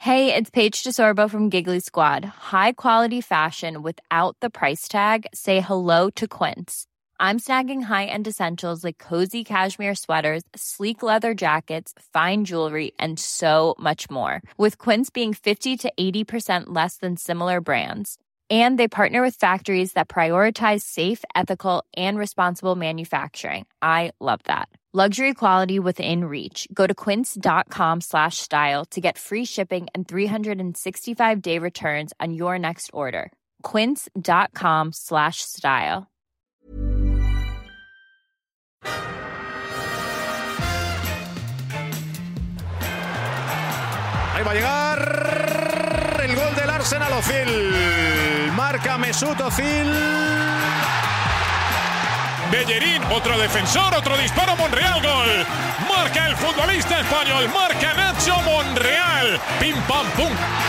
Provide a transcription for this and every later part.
Hey, it's Paige DeSorbo from Giggly Squad. High quality fashion without the price tag. Say hello to Quince. I'm snagging high-end essentials like cozy cashmere sweaters, sleek leather jackets, fine jewelry, and so much more. With Quince being 50 to 80% less than similar brands. And they partner with factories that prioritize safe, ethical, and responsible manufacturing. I love that. Luxury quality within reach. Go to quince.com/style to get free shipping and 365-day returns on your next order. Quince.com/style. Ahí va a llegar el gol del Arsenal. Ozil. Marca Mesut Ozil. Bellerín, otro defensor, otro disparo, Monreal, gol. Marca el futbolista español, marca Nacho Monreal. Pim, pam, pum.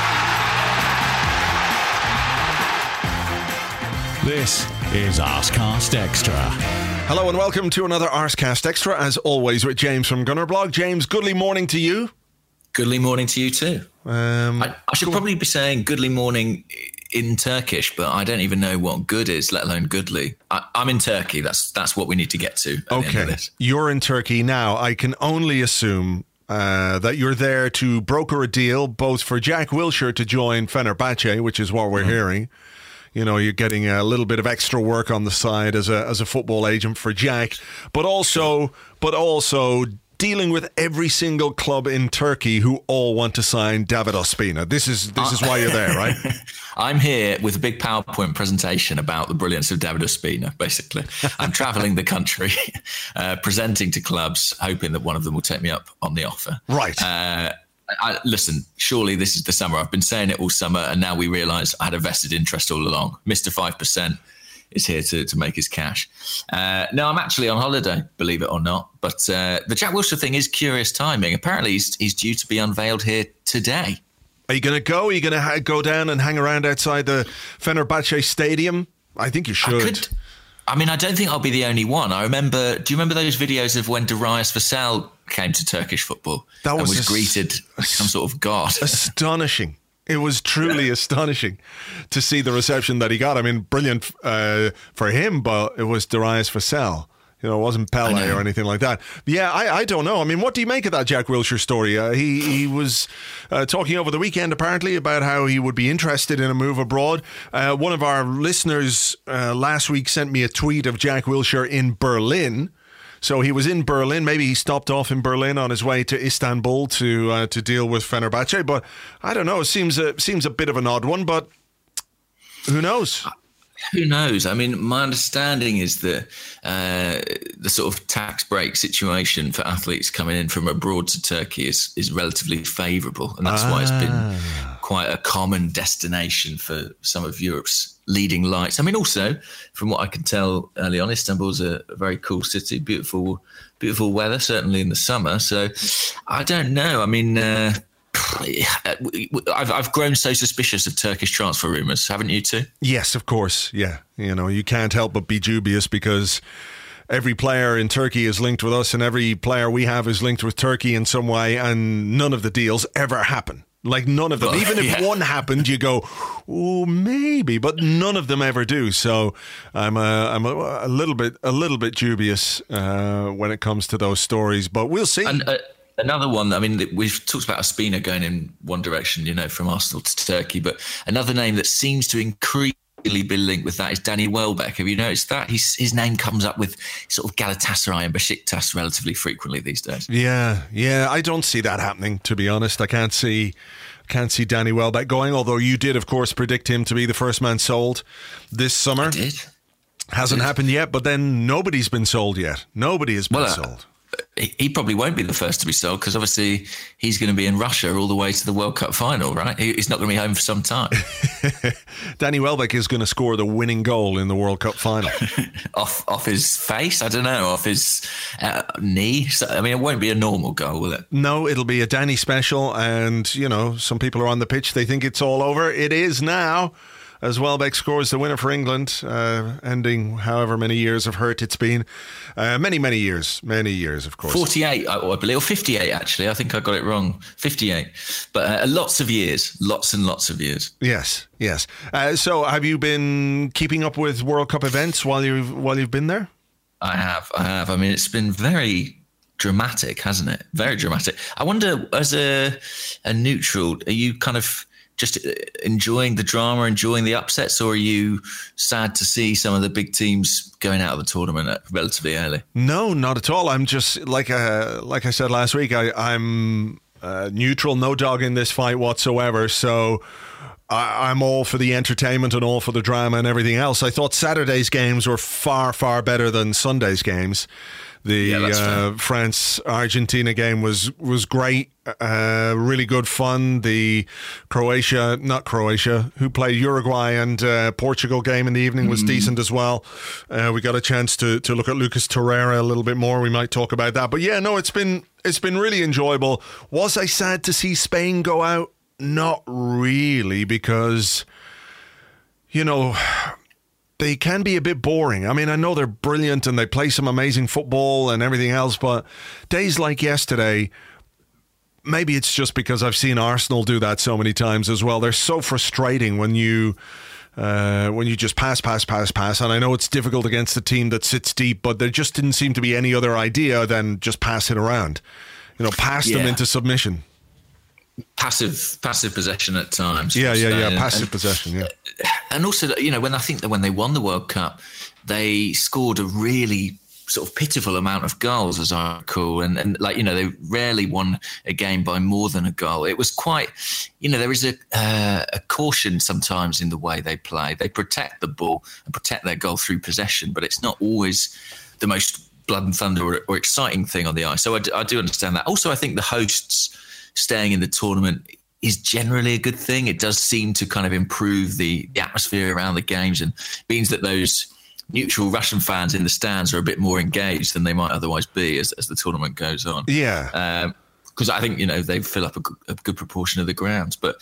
This is Arsecast Extra. Hello and welcome to another Arsecast Extra, as always with James from Gunnerblog. James, goodly morning to you. Goodly morning to you too. I should probably be saying goodly morning in Turkish, but I don't even know what good is, let alone goodly. I'm in Turkey. That's what we need to get to. Okay, you're in Turkey now. I can only assume that you're there to broker a deal, both for Jack Wilshere to join Fenerbahce, which is what we're hearing. You know, you're getting a little bit of extra work on the side as a football agent for Jack, but also dealing with every single club in Turkey who all want to sign David Ospina. This is why you're there, right? I'm here with a big PowerPoint presentation about the brilliance of David Ospina, basically. I'm traveling the country, presenting to clubs, hoping that one of them will take me up on the offer. Right. Listen, surely this is the summer. I've been saying it all summer, and now we realise I had a vested interest all along. Mr. 5% is here to make his cash. No, I'm actually on holiday, believe it or not. But the Jack Wilshere thing is curious timing. Apparently, he's due to be unveiled here today. Are you going to go? Are you going to go down and hang around outside the Fenerbahce stadium? I think you should. I don't think I'll be the only one. Do you remember those videos of when Darius Vassell came to Turkish football and was greeted as some sort of god? Astonishing. It was truly astonishing to see the reception that he got. I mean, brilliant for him, but it was Darius Vassell. You know, it wasn't Pele or anything like that. Yeah, I don't know. I mean, what do you make of that Jack Wilshere story? He was talking over the weekend, apparently, about how he would be interested in a move abroad. One of our listeners last week sent me a tweet of Jack Wilshere in Berlin. So he was in Berlin. Maybe he stopped off in Berlin on his way to Istanbul to deal with Fenerbahce. But I don't know. It seems a bit of an odd one, but who knows? Who knows? I mean, my understanding is that the sort of tax break situation for athletes coming in from abroad to Turkey is relatively favourable. And that's why it's been quite a common destination for some of Europe's leading lights. I mean, also, from what I can tell early on, Istanbul's a very cool city, beautiful weather, certainly in the summer. So I don't know. I mean, I've grown so suspicious of Turkish transfer rumours, haven't you too? Yes, of course. Yeah. You know, you can't help but be dubious because every player in Turkey is linked with us and every player we have is linked with Turkey in some way, and none of the deals ever happen. Like none of them. Even if one happened, you go, oh, maybe, but none of them ever do. So I'm a little bit dubious when it comes to those stories, but we'll see. And another one, I mean, we've talked about Ospina going in one direction, you know, from Arsenal to Turkey, but another name that seems to increasingly be linked with that is Danny Welbeck. Have you noticed that? His name comes up with sort of Galatasaray and Besiktas relatively frequently these days. Yeah. I don't see that happening, to be honest. I can't see Danny Welbeck going, although you did, of course, predict him to be the first man sold this summer. I did. Hasn't happened yet, but then nobody's been sold yet. Nobody has been sold. He probably won't be the first to be sold because obviously he's going to be in Russia all the way to the World Cup final, right? He's not going to be home for some time. Danny Welbeck is going to score the winning goal in the World Cup final. off his face? I don't know. Off his knee? I mean, it won't be a normal goal, will it? No, it'll be a Danny special. And, you know, some people are on the pitch. They think it's all over. It is now. as Welbeck scores the winner for England, ending however many years of hurt it's been. Many years, of course. 48, I believe, or 58, actually. I think I got it wrong. 58. But lots of years, lots and lots of years. Yes. So have you been keeping up with World Cup events while you've been there? I have. I mean, it's been very dramatic, hasn't it? Very dramatic. I wonder, as a neutral, are you kind of just enjoying the drama, enjoying the upsets, or are you sad to see some of the big teams going out of the tournament relatively early? No, not at all. I'm just, like I said last week, I'm neutral, no dog in this fight whatsoever. So I'm all for the entertainment and all for the drama and everything else. I thought Saturday's games were far, far better than Sunday's games. The France-Argentina game was great, really good fun. The who played Uruguay and Portugal game in the evening was decent as well. We got a chance to look at Lucas Torreira a little bit more. We might talk about that. But yeah, no, it's been really enjoyable. Was I sad to see Spain go out? Not really, because, they can be a bit boring. I mean, I know they're brilliant and they play some amazing football and everything else, but days like yesterday, maybe it's just because I've seen Arsenal do that so many times as well. They're so frustrating when you just pass. And I know it's difficult against a team that sits deep, but there just didn't seem to be any other idea than just pass it around. Pass them into submission. Passive possession at times. Yeah. Passive possession. Yeah. And also, when they won the World Cup, they scored a really sort of pitiful amount of goals, as I recall, and they rarely won a game by more than a goal. It was quite, there is a caution sometimes in the way they play. They protect the ball and protect their goal through possession, but it's not always the most blood and thunder or exciting thing on the ice. So I do understand that. Also, I think the hosts staying in the tournament is generally a good thing. It does seem to kind of improve the atmosphere around the games, and means that those neutral Russian fans in the stands are a bit more engaged than they might otherwise be as the tournament goes on. Yeah. Because I think, they fill up a good proportion of the grounds. But,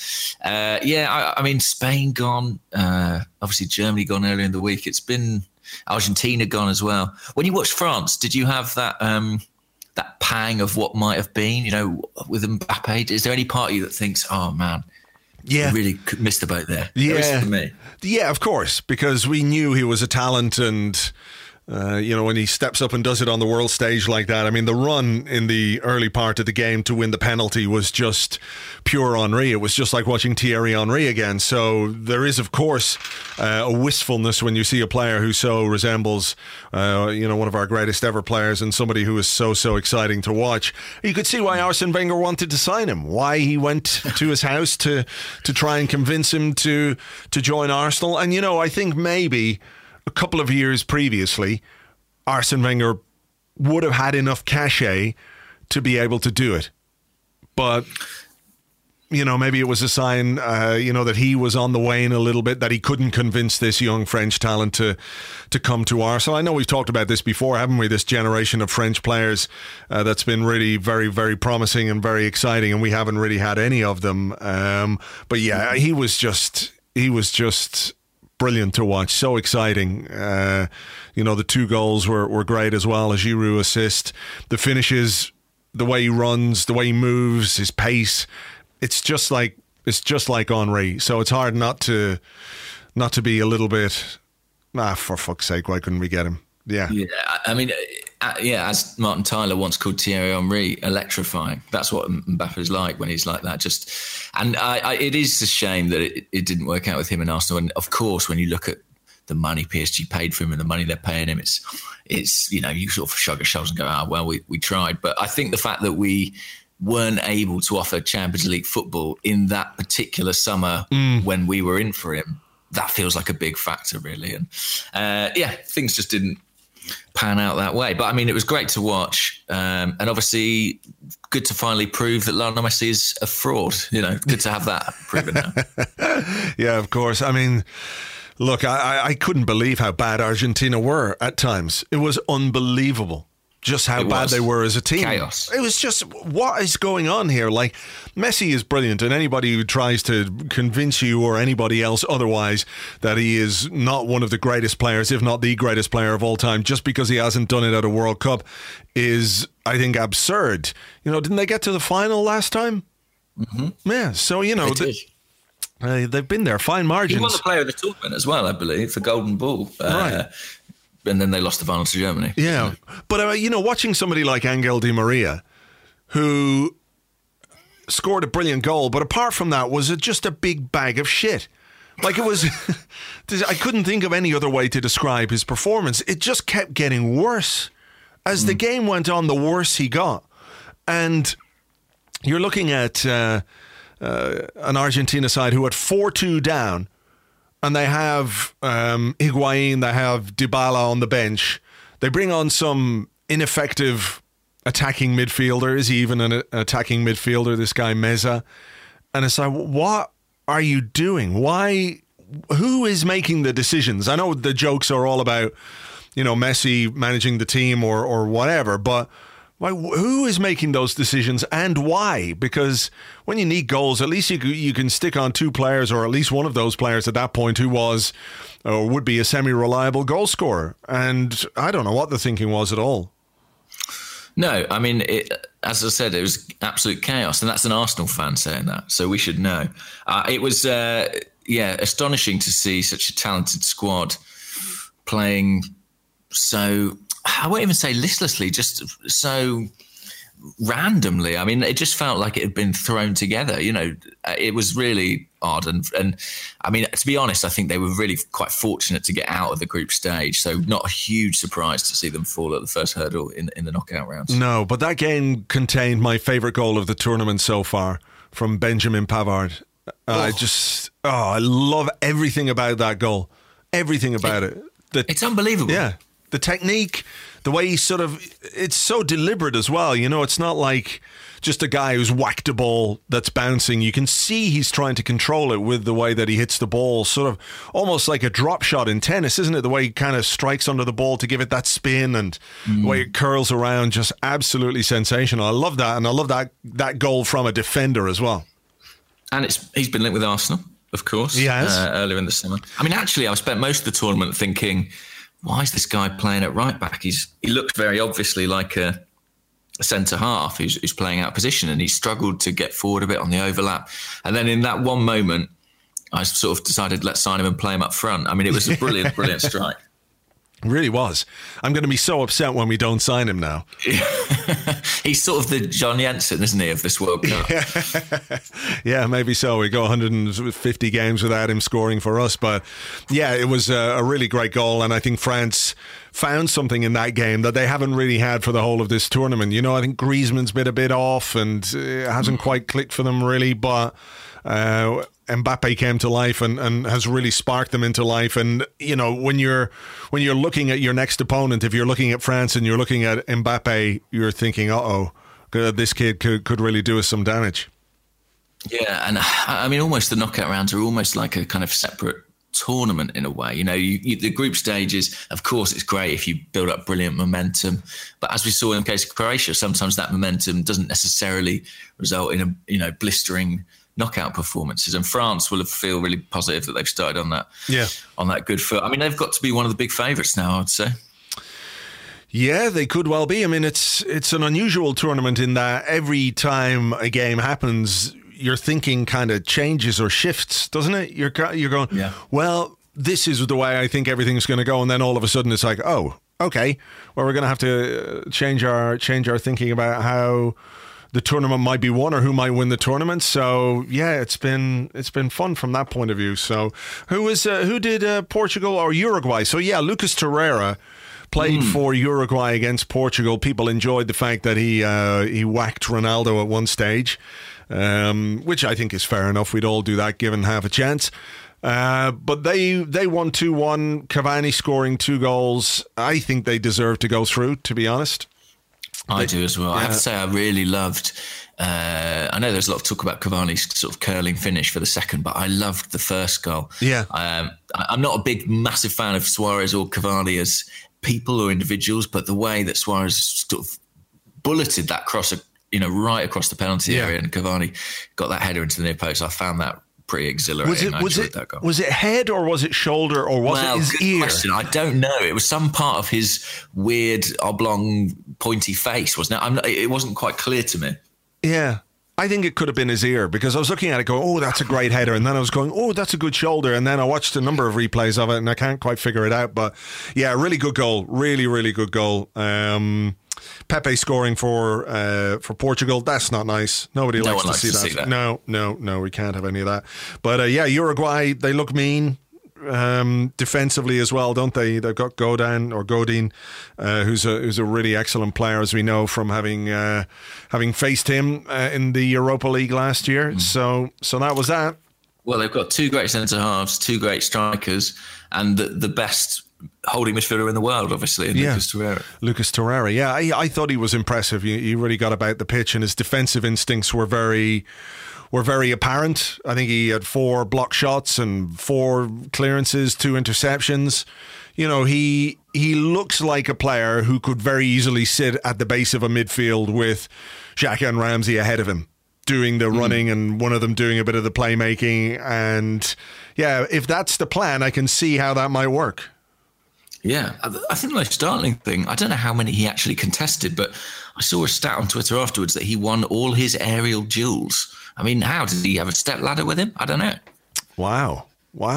I mean, Spain gone, obviously Germany gone earlier in the week. It's been Argentina gone as well. When you watched France, did you have that pang of what might have been, with Mbappe? Is there any part of you that thinks, oh man, yeah, really missed the boat there? Yeah, for me. Yeah, of course, because we knew he was a talent, and when he steps up and does it on the world stage like that, I mean, the run in the early part of the game to win the penalty was just pure Henry. It was just like watching Thierry Henry again. So there is, of course, a wistfulness when you see a player who so resembles, one of our greatest ever players, and somebody who is so exciting to watch. You could see why Arsene Wenger wanted to sign him, why he went to his house to try and convince him to join Arsenal. And, I think maybe a couple of years previously, Arsene Wenger would have had enough cachet to be able to do it. But, maybe it was a sign, that he was on the wane a little bit, that he couldn't convince this young French talent to come to Arsenal. I know we've talked about this before, haven't we? This generation of French players that's been really very, very promising and very exciting, and we haven't really had any of them. But yeah, he was just brilliant to watch, so exciting. The 2 goals were great as well. A Giroud assist, the finishes, the way he runs, the way he moves, his pace. It's just like Henry. So it's hard not to be a little bit, for fuck's sake, why couldn't we get him? Yeah. Yeah, I mean, as Martin Tyler once called Thierry Henry, electrifying. That's what Mbappe's like when he's like that. It is a shame that it didn't work out with him in Arsenal. And of course, when you look at the money PSG paid for him and the money they're paying him, it's you sort of shrug your shoulders and go, we tried. But I think the fact that we weren't able to offer Champions League football in that particular summer when we were in for him, that feels like a big factor, really. And things just didn't pan out that way. But I mean, it was great to watch, and obviously good to finally prove that Lionel Messi is a fraud. Good to have that proven now. Yeah, of course. I mean, look, I couldn't believe how bad Argentina were at times. It was unbelievable. just how bad they were as a team. Chaos. It was just, what is going on here? Like, Messi is brilliant, and anybody who tries to convince you or anybody else otherwise that he is not one of the greatest players, if not the greatest player of all time, just because he hasn't done it at a World Cup is, I think, absurd. You know, didn't they get to the final last time? Mm-hmm. Yeah, so, you know, they've been there, fine margins. He won the player of the tournament as well, I believe, the Golden Ball. Right. And then they lost the final to Germany. Yeah. But, you know, watching somebody like Angel Di Maria, who scored a brilliant goal, but apart from that, was just a big bag of shit. Like, it was... I couldn't think of any other way to describe his performance. It just kept getting worse. As the game went on, the worse he got. And you're looking at an Argentina side who had 4-2 down, and they have Higuain, they have Dybala on the bench. They bring on some ineffective attacking midfielder. Is he even an attacking midfielder, this guy Meza? And it's like, what are you doing? Why? Who is making the decisions? I know the jokes are all about, you know, Messi managing the team or whatever, but who is making those decisions and why? Because when you need goals, at least you can stick on two players, or at least one of those players at that point who was or would be a semi-reliable goal scorer. And I don't know what the thinking was at all. No, I mean, as I said, it was absolute chaos, and that's an Arsenal fan saying that, so we should know. It was, astonishing to see such a talented squad playing so... I won't even say listlessly, just so randomly. I mean, it just felt like it had been thrown together. You know, it was really odd. And I mean, to be honest, I think they were really quite fortunate to get out of the group stage. So not a huge surprise to see them fall at the first hurdle in the knockout rounds. No, but that game contained my favourite goal of the tournament so far from Benjamin Pavard. I love everything about that goal. Everything about it. It's unbelievable. Yeah. The technique, the way he it's so deliberate as well. You know, it's not like just a guy who's whacked a ball that's bouncing. You can see he's trying to control it with the way that he hits the ball, sort of almost like a drop shot in tennis, isn't it? The way he kind of strikes under the ball to give it that spin and the way it curls around, just absolutely sensational. I love that, and I love that goal from a defender as well. And he's been linked with Arsenal, of course, he has. Earlier in the summer. I mean, actually, I spent most of the tournament thinking, why is this guy playing at right back? He looked very obviously like a centre half who's playing out of position, and he struggled to get forward a bit on the overlap. And then in that one moment, I sort of decided, let's sign him and play him up front. I mean, it was a brilliant strike. It really was. I'm going to be so upset when we don't sign him now. He's sort of the John Jensen, isn't he, of this World Cup? Yeah, maybe so. We go 150 games without him scoring for us. But yeah, it was a really great goal. And I think France found something in that game that they haven't really had for the whole of this tournament. You know, I think Griezmann's been a bit off and it hasn't quite clicked for them really. But Mbappe came to life and has really sparked them into life. And you know, when you're looking at your next opponent, if you're looking at France and you're looking at Mbappe, you're thinking, this kid could really do us some damage. Yeah, and I mean, almost the knockout rounds are almost like a kind of separate tournament in a way. You know, the group stages, of course, it's great if you build up brilliant momentum, but as we saw in the case of Croatia, sometimes that momentum doesn't necessarily result in blistering knockout performances, and France will feel really positive that they've started on that good foot. I mean, they've got to be one of the big favourites now, I'd say. Yeah, they could well be. I mean, it's an unusual tournament in that every time a game happens, your thinking kind of changes or shifts, doesn't it? You're going, well, this is the way I think everything's going to go, and then all of a sudden it's like, oh, okay, well, we're going to have to change our thinking about how the tournament might be won or who might win the tournament. So yeah, it's been fun from that point of view. So who did Portugal or Uruguay? So yeah, Lucas Torreira played for Uruguay against Portugal. People enjoyed the fact that he whacked Ronaldo at one stage, which I think is fair enough. We'd all do that given half a chance. But they won 2-1. Cavani scoring 2 goals. I think they deserve to go through, to be honest. I do as well. I have to say I really loved, I know there's a lot of talk about Cavani's sort of curling finish for the second, but I loved the first goal. Yeah. I'm not a massive fan of Suarez or Cavani as people or individuals, but the way that Suarez sort of bulleted that cross, right across the penalty area, and Cavani got that header into the near post, I found that pretty exhilarating. Was it head or was it shoulder or was it his ear? Question. I don't know. It was some part of his weird oblong pointy face, wasn't it? It wasn't quite clear to me. Yeah. I think it could have been his ear, because I was looking at it going, oh, that's a great header. And then I was going, oh, that's a good shoulder. And then I watched a number of replays of it and I can't quite figure it out. But yeah, really good goal. Really, really good goal. Pepe scoring for Portugal. That's not nice. Nobody likes to see that. No, we can't have any of that. But Uruguay, they look mean. Defensively as well, don't they? They've got Godin, who's a really excellent player, as we know from having faced him in the Europa League last year. So that was that. Well, they've got two great centre halves, two great strikers, and the best holding midfielder in the world, obviously, Lucas Torreira. Lucas Torreira, yeah, I thought he was impressive. He really got about the pitch, and his defensive instincts were very apparent. I think he had 4 block shots and 4 clearances, 2 interceptions. He looks like a player who could very easily sit at the base of a midfield with Xhaka and Ramsey ahead of him, doing the running and one of them doing a bit of the playmaking. And yeah, if that's the plan, I can see how that might work. Yeah, I think the most startling thing, I don't know how many he actually contested, but I saw a stat on Twitter afterwards that he won all his aerial duels. I mean, how did he have a step ladder with him? I don't know. Wow.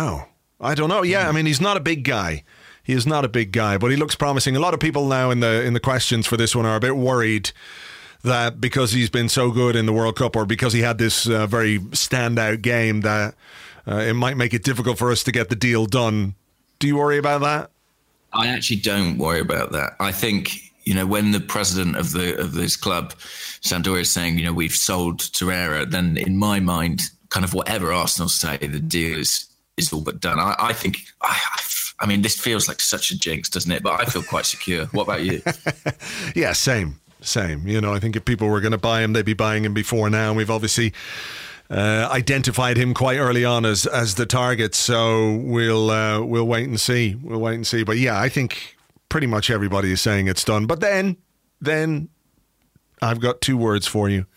I don't know. Yeah, I mean, he's not a big guy. He is not a big guy, but he looks promising. A lot of people now in the questions for this one are a bit worried that because he's been so good in the World Cup, or because he had this very standout game, that it might make it difficult for us to get the deal done. Do you worry about that? I actually don't worry about that. I think, when the president of this club, Sampdoria, is saying, we've sold Torreira, then in my mind, kind of whatever Arsenal say, the deal is all but done. I think, I mean, this feels like such a jinx, doesn't it? But I feel quite secure. What about you? Yeah, same. I think if people were going to buy him, they'd be buying him before now. And we've obviously identified him quite early on as the target. So we'll wait and see. But yeah, I think pretty much everybody is saying it's done. But then I've got 2 words for you.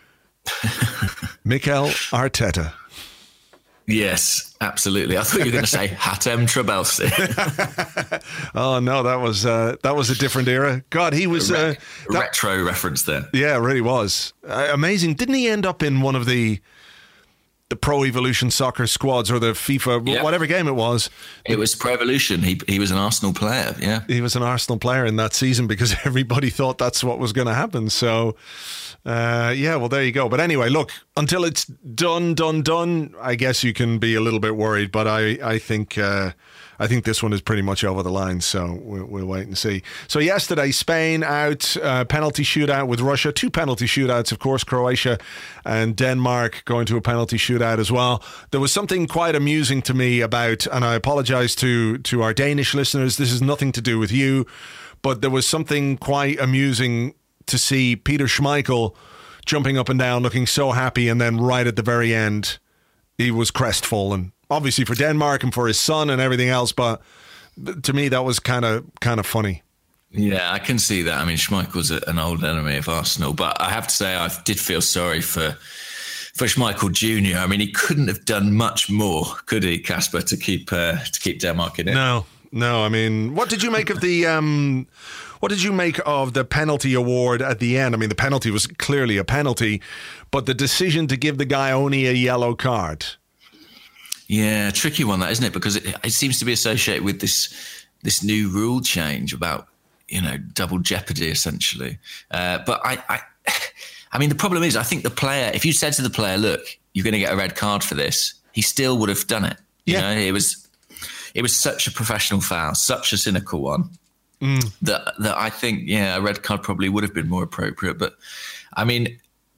Mikel Arteta. Yes, absolutely. I thought you were going to say Hatem Trabelsi. Oh no, that was a different era. God, he was retro reference there. Yeah, it really was amazing. Didn't he end up in one of the Pro Evolution Soccer squads, or the FIFA whatever game it was? It was Pro Evolution. He was an Arsenal player. Yeah, he was an Arsenal player in that season because everybody thought that's what was going to happen. So. Well, there you go. But anyway, look, until it's done, I guess you can be a little bit worried. But I think this one is pretty much over the line. So we'll wait and see. So yesterday, Spain out, penalty shootout with Russia. 2 penalty shootouts, of course, Croatia and Denmark going to a penalty shootout as well. There was something quite amusing to me about, and I apologise to our Danish listeners, this is nothing to do with you, but there was something quite amusing to see Peter Schmeichel jumping up and down, looking so happy, and then right at the very end, he was crestfallen. Obviously for Denmark and for his son and everything else, but to me that was kind of funny. Yeah, I can see that. I mean, Schmeichel's an old enemy of Arsenal, but I have to say I did feel sorry for Schmeichel Jr. I mean, he couldn't have done much more, could he, Casper, to keep Denmark in it? No. I mean, what did you make of the? What did you make of the penalty award at the end? I mean, the penalty was clearly a penalty, but the decision to give the guy only a yellow card. Yeah, tricky one, that, isn't it? Because it seems to be associated with this new rule change about, double jeopardy, essentially. But I mean, the problem is, I think the player, if you said to the player, look, you're going to get a red card for this, he still would have done it. Yeah. It was such a professional foul, such a cynical one. That I think, a red card probably would have been more appropriate. But I mean,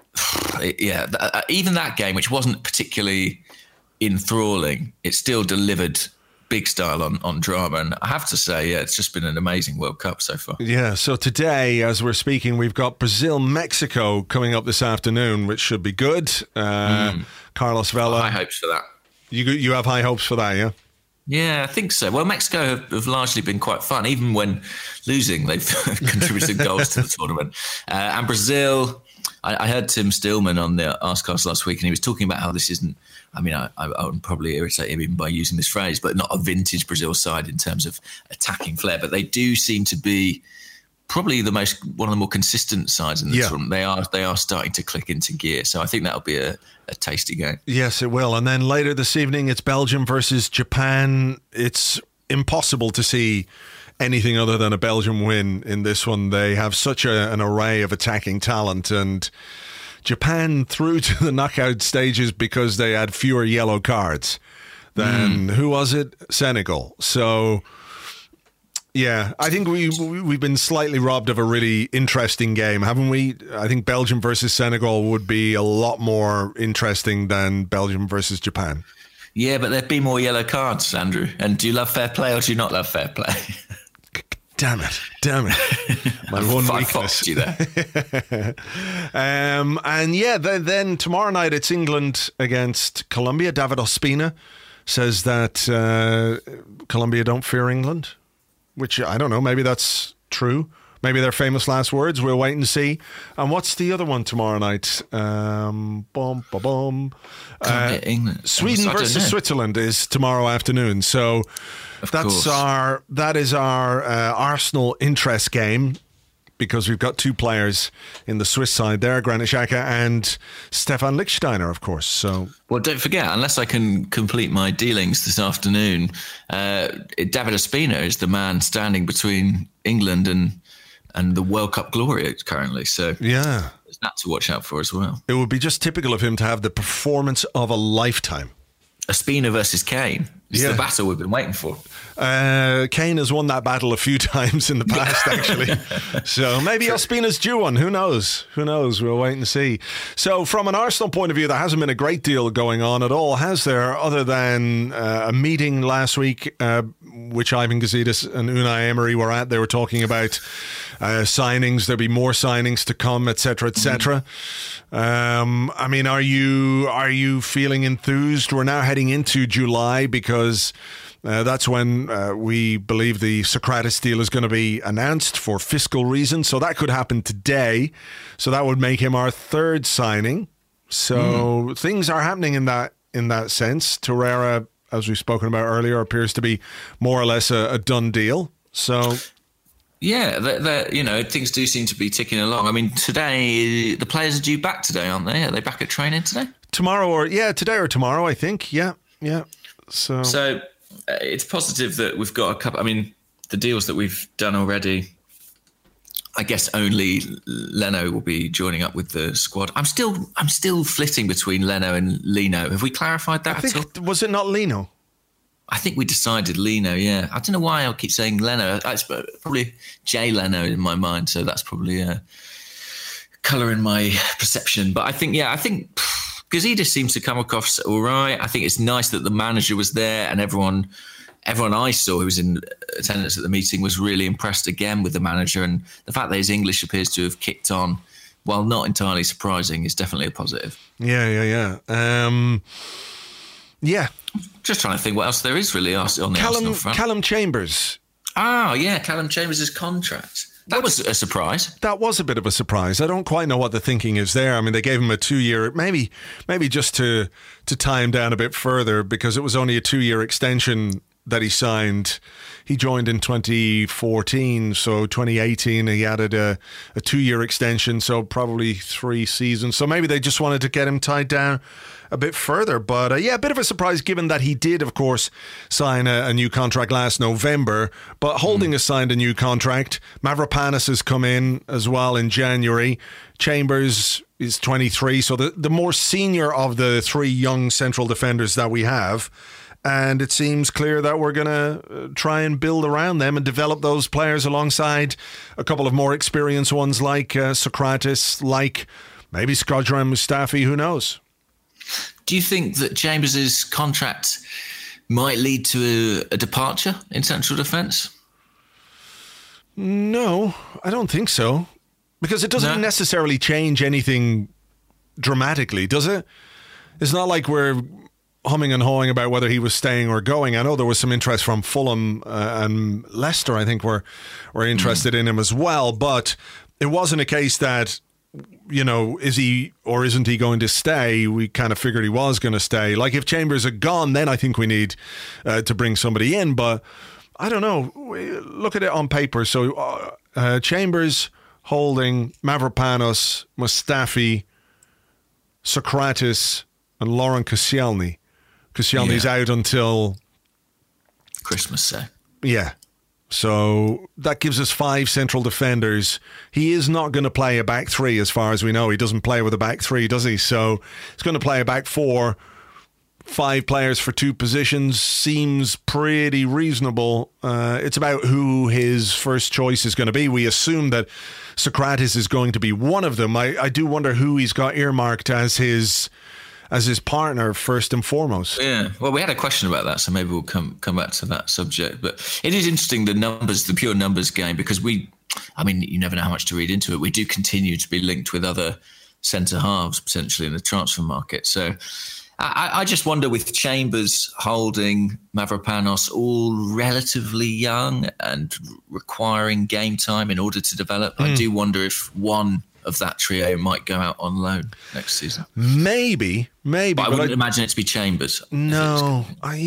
even that game, which wasn't particularly enthralling, it still delivered big style on drama. And I have to say, it's just been an amazing World Cup so far. Yeah, so today, as we're speaking, we've got Brazil-Mexico coming up this afternoon, which should be good. Carlos Vela. High hopes for that. You have high hopes for that, yeah? Yeah, I think so. Well, Mexico have largely been quite fun. Even when losing, they've contributed goals to the tournament. And Brazil, I heard Tim Stillman on the Arsecast last week, and he was talking about how this isn't, I mean, I would probably irritate him even by using this phrase, but not a vintage Brazil side in terms of attacking flair. But they do seem to be probably one of the more consistent sides in the tournament. They are starting to click into gear. So I think that'll be a tasty game. Yes, it will. And then later this evening, it's Belgium versus Japan. It's impossible to see anything other than a Belgium win in this one. They have such an array of attacking talent, and Japan through to the knockout stages because they had fewer yellow cards than, who was it? Senegal. So... yeah, I think we've been slightly robbed of a really interesting game, haven't we? I think Belgium versus Senegal would be a lot more interesting than Belgium versus Japan. Yeah, but there'd be more yellow cards, Andrew. And do you love fair play or do you not love fair play? Damn it. My one weakness. You there. And yeah, then tomorrow night it's England against Colombia. David Ospina says that Colombia don't fear England. Which, I don't know, maybe that's true. Maybe they're famous last words. We'll wait and see. And what's the other one tomorrow night? England. Sweden versus Switzerland is tomorrow afternoon. So that is our Arsenal interest game, because we've got two players in the Swiss side there, Granit Xhaka and Stefan Lichtsteiner, of course. So, well, don't forget, unless I can complete my dealings this afternoon, David Ospina is the man standing between England and the World Cup glory currently. So yeah, there's that to watch out for as well. It would be just typical of him to have the performance of a lifetime. Ospina versus Kane. It's the battle we've been waiting for. Kane has won that battle a few times in the past, actually. So maybe Ospina's due one. Who knows? We'll wait and see. So from an Arsenal point of view, there hasn't been a great deal going on at all, has there? Other than a meeting last week, which Ivan Gazidis and Unai Emery were at. They were talking about signings. There'll be more signings to come, etc., etc. I mean, are you feeling enthused? We're now heading into July because that's when we believe the Socrates deal is going to be announced for fiscal reasons. So that could happen today. So that would make him our third signing. So things are happening in that sense. Torreira, as we've spoken about earlier, appears to be more or less a done deal. So... yeah, things do seem to be ticking along. I mean, today, the players are due back today, aren't they? Are they back at training today? Today or tomorrow, I think. Yeah. So it's positive that we've got a couple. I mean, the deals that we've done already, I guess only Leno will be joining up with the squad. I'm still flitting between Leno and Lino. Have we clarified that at all? Was it not Lino? I think we decided Lino, yeah. I don't know why I keep saying Leno. It's probably Jay Leno in my mind, so that's probably a colour in my perception. But I think Gazidis seems to come across all right. I think it's nice that the manager was there, and everyone I saw who was in attendance at the meeting was really impressed again with the manager, and the fact that his English appears to have kicked on, while not entirely surprising, is definitely a positive. Yeah. Yeah. Just trying to think what else there is really on the Arsenal front. Callum Chambers. Oh, yeah, Callum Chambers' contract. That was a surprise. That was a bit of a surprise. I don't quite know what the thinking is there. I mean, they gave him a 2-year, maybe just to tie him down a bit further, because it was only a 2-year extension that he signed. He joined in 2014, so 2018 he added a 2-year extension, so probably 3 seasons. So maybe they just wanted to get him tied down a bit further. But a bit of a surprise given that he did, of course, sign a new contract last November. But Holding has signed a new contract. Mavropanos has come in as well in January. Chambers is 23, so the more senior of the 3 young central defenders that we have. And it seems clear that we're going to try and build around them and develop those players alongside a couple of more experienced ones like Socrates, like maybe Shkodran Mustafi, who knows? Do you think that Chambers' contract might lead to a departure in central defence? No, I don't think so. Because it doesn't necessarily change anything dramatically, does it? It's not like we're humming and hawing about whether he was staying or going. I know there was some interest from Fulham and Leicester, I think, were interested in him as well. But it wasn't a case that, is he or isn't he going to stay? We kind of figured he was going to stay. Like, if Chambers had gone, then I think we need to bring somebody in. But I don't know. Look at it on paper. So Chambers, Holding, Mavropanos, Mustafi, Socrates, and Lauren Koscielny. Koscielny's out until Christmas, say. Yeah. So that gives us 5 central defenders. He is not going to play a back 3 as far as we know. He doesn't play with a back 3, does he? So he's going to play a back 4. 5 players for 2 positions seems pretty reasonable. It's about who his first choice is going to be. We assume that Socrates is going to be one of them. I do wonder who he's got earmarked as his partner first and foremost. Yeah, well, we had a question about that, so maybe we'll come back to that subject. But it is interesting, the pure numbers game, because you never know how much to read into it. We do continue to be linked with other centre halves potentially in the transfer market. So I just wonder, with Chambers, Holding, Mavropanos, all relatively young and requiring game time in order to develop, I do wonder if one of that trio might go out on loan next season. Maybe. But I wouldn't imagine it to be Chambers. No,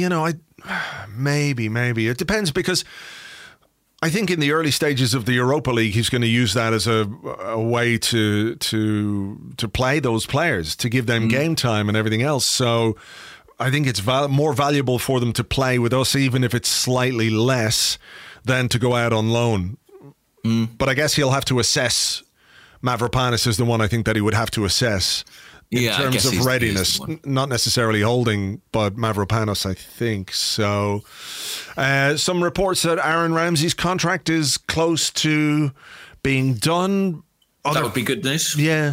maybe. It depends, because I think in the early stages of the Europa League, he's going to use that as a way to play those players, to give them game time and everything else. So I think it's more valuable for them to play with us, even if it's slightly less, than to go out on loan. But I guess he'll have to assess. Mavropanos is the one I think that he would have to assess in terms of readiness, not necessarily Holding, but Mavropanos, I think. So some reports that Aaron Ramsey's contract is close to being done. That would be good news.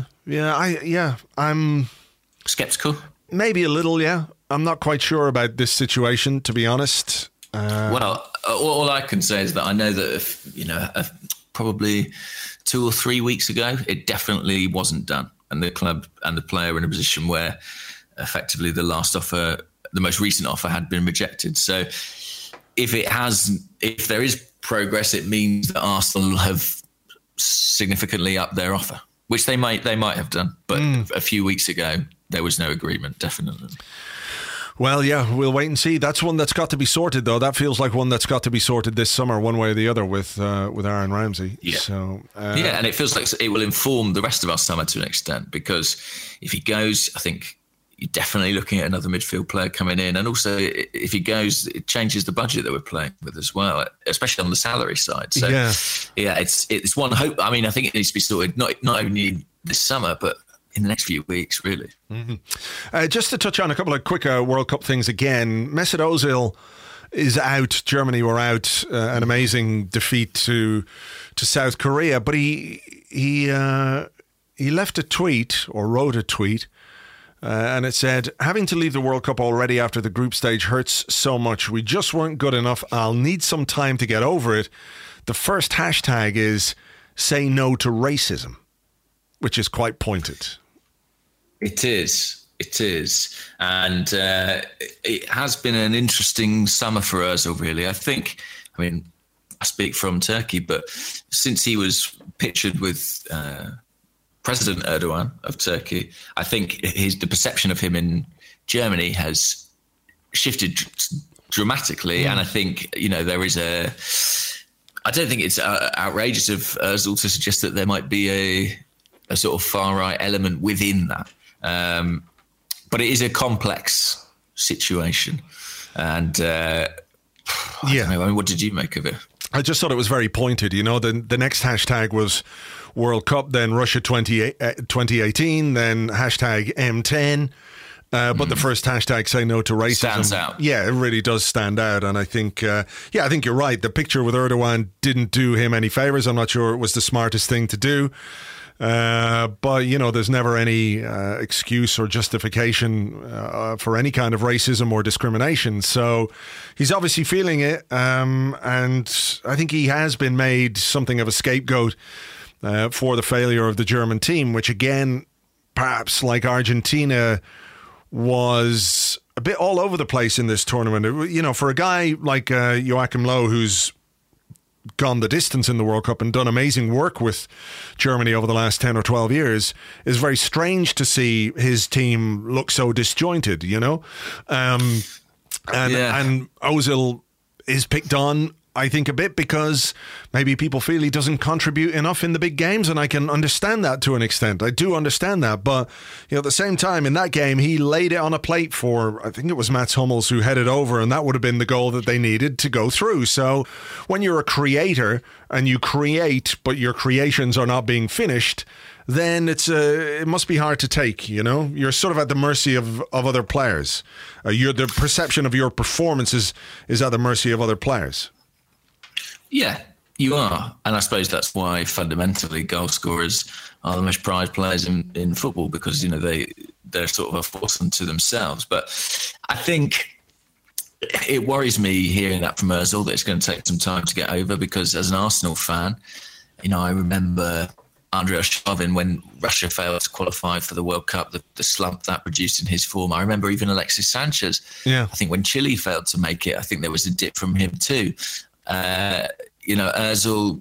I'm skeptical. Maybe a little, yeah. I'm not quite sure about this situation, to be honest. Well, all I can say is that I know that probably 2 or 3 weeks ago, it definitely wasn't done. And the club and the player were in a position where effectively the most recent offer had been rejected. So if there is progress, it means that Arsenal have significantly upped their offer, which they might have done. But a few weeks ago, there was no agreement, definitely. Well, yeah, we'll wait and see. That's one that's got to be sorted, though. That feels like one that's got to be sorted this summer, one way or the other, with Aaron Ramsey. Yeah. So, and it feels like it will inform the rest of our summer to an extent, because if he goes, I think you're definitely looking at another midfield player coming in. And also, if he goes, it changes the budget that we're playing with as well, especially on the salary side. So, it's one hope. I mean, I think it needs to be sorted, not only this summer, but in the next few weeks, really. Just to touch on a couple of quick World Cup things again. Mesut Ozil is out. Germany were out. An amazing defeat to South Korea. But he left a tweet, or wrote a tweet, and it said, "Having to leave the World Cup already after the group stage hurts so much. We just weren't good enough. I'll need some time to get over it. The first hashtag is say no to racism," which is quite pointed. It is. And it has been an interesting summer for Ozil, really. I speak from Turkey, but since he was pictured with President Erdogan of Turkey, I think the perception of him in Germany has shifted dramatically. And I think, there is I don't think it's outrageous of Ozil to suggest that there might be a sort of far-right element within that. But it is a complex situation. And I don't know, what did you make of it? I just thought it was very pointed. The next hashtag was World Cup, then Russia 2018, then hashtag M10. But the first hashtag, say no to racism, stands out. Yeah, it really does stand out. And I think, I think you're right. The picture with Erdogan didn't do him any favors. I'm not sure it was the smartest thing to do. But, there's never any excuse or justification for any kind of racism or discrimination. So he's obviously feeling it. And I think he has been made something of a scapegoat for the failure of the German team, which again, perhaps like Argentina, was a bit all over the place in this tournament. You know, for a guy like Joachim Low, who's gone the distance in the World Cup and done amazing work with Germany over the last 10 or 12 years, is very strange to see his team look so disjointed, you know? And Ozil is picked on, I think, a bit because maybe people feel he doesn't contribute enough in the big games, and I can understand that to an extent. I do understand that, but you know, at the same time, in that game, he laid it on a plate for, I think it was Mats Hummels who headed over, and that would have been the goal that they needed to go through. So when you're a creator and you create, but your creations are not being finished, then it must be hard to take, you know? You're sort of at the mercy of other players. The perception of your performance is at the mercy of other players. Yeah, you are. And I suppose that's why fundamentally goal scorers are the most prized players in football, because, you know, they're sort of a force unto themselves. But I think it worries me hearing that from Ozil, that it's going to take some time to get over, because as an Arsenal fan, you know, I remember Andrei Arshavin, when Russia failed to qualify for the World Cup, the slump that produced in his form. I remember even Alexis Sanchez. Yeah. I think when Chile failed to make it, I think there was a dip from him too. You know, Ozil,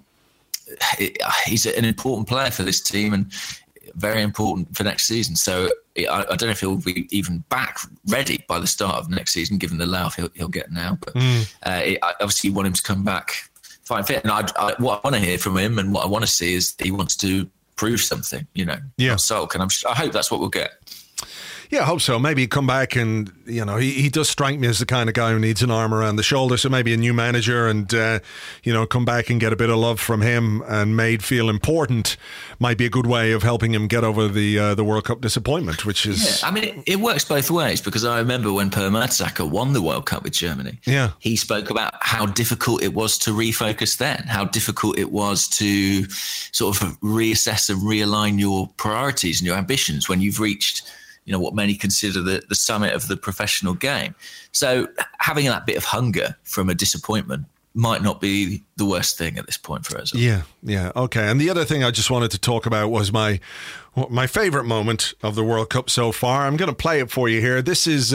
he's an important player for this team and very important for next season. So I don't know if he'll be even back ready by the start of next season, given the layoff he'll get now. But I obviously want him to come back fine fit. And what I want to hear from him and what I want to see is he wants to prove something, you know. Yeah. Sulk, and I hope that's what we'll get. Yeah, I hope so. Maybe he'd come back and, you know, he does strike me as the kind of guy who needs an arm around the shoulder. So maybe a new manager and, you know, come back and get a bit of love from him and made feel important might be a good way of helping him get over the World Cup disappointment, which is... Yeah, I mean, it works both ways, because I remember when Per Mertesacker won the World Cup with Germany, he spoke about how difficult it was to refocus then, how difficult it was to sort of reassess and realign your priorities and your ambitions when you've reached... you know, what many consider the summit of the professional game. So having that bit of hunger from a disappointment might not be the worst thing at this point for us. Yeah, okay. And the other thing I just wanted to talk about was my favourite moment of the World Cup so far. I'm going to play it for you here. This is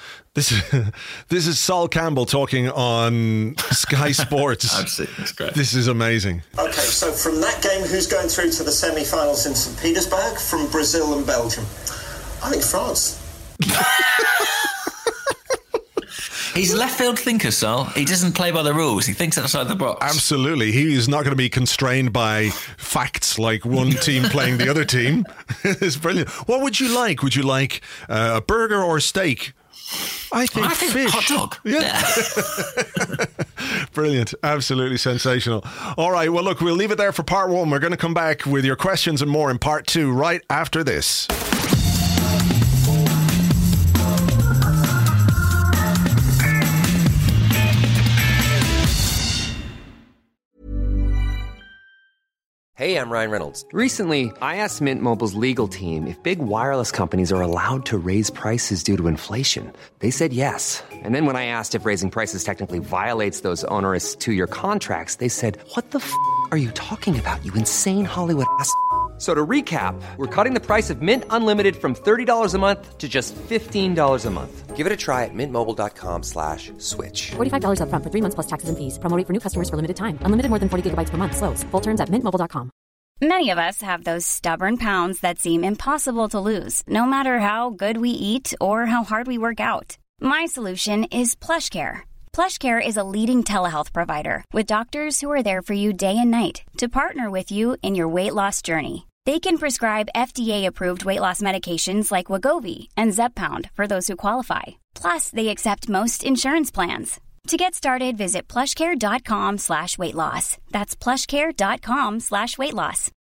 Sol Campbell talking on Sky Sports. Absolutely, that's great. This is amazing. Okay, so from that game, who's going through to the semi-finals in St. Petersburg? From Brazil and Belgium? I think France. He's a left field thinker, Sol. He doesn't play by the rules. He thinks outside the box. Absolutely. He is not going to be constrained by facts like one team playing the other team. It's brilliant. What would you like? Would you like a burger or a steak? I think fish. Hot dog. Yeah. Brilliant. Absolutely sensational. All right. Well, look, we'll leave it there for part one. We're going to come back with your questions and more in part two right after this. Hey, I'm Ryan Reynolds. Recently, I asked Mint Mobile's legal team if big wireless companies are allowed to raise prices due to inflation. They said yes. And then when I asked if raising prices technically violates those onerous 2-year contracts, they said, "What the f*** are you talking about, you insane Hollywood ass?" So to recap, we're cutting the price of Mint Unlimited from $30 a month to just $15 a month. Give it a try at mintmobile.com/switch. $45 up front for 3 months plus taxes and fees. Promo rate for new customers for limited time. Unlimited more than 40 gigabytes per month. Slows full terms at mintmobile.com. Many of us have those stubborn pounds that seem impossible to lose, no matter how good we eat or how hard we work out. My solution is PlushCare. PlushCare is a leading telehealth provider with doctors who are there for you day and night to partner with you in your weight loss journey. They can prescribe FDA-approved weight loss medications like Wegovy and Zepbound for those who qualify. Plus, they accept most insurance plans. To get started, visit plushcare.com/weightloss. That's plushcare.com/weightloss.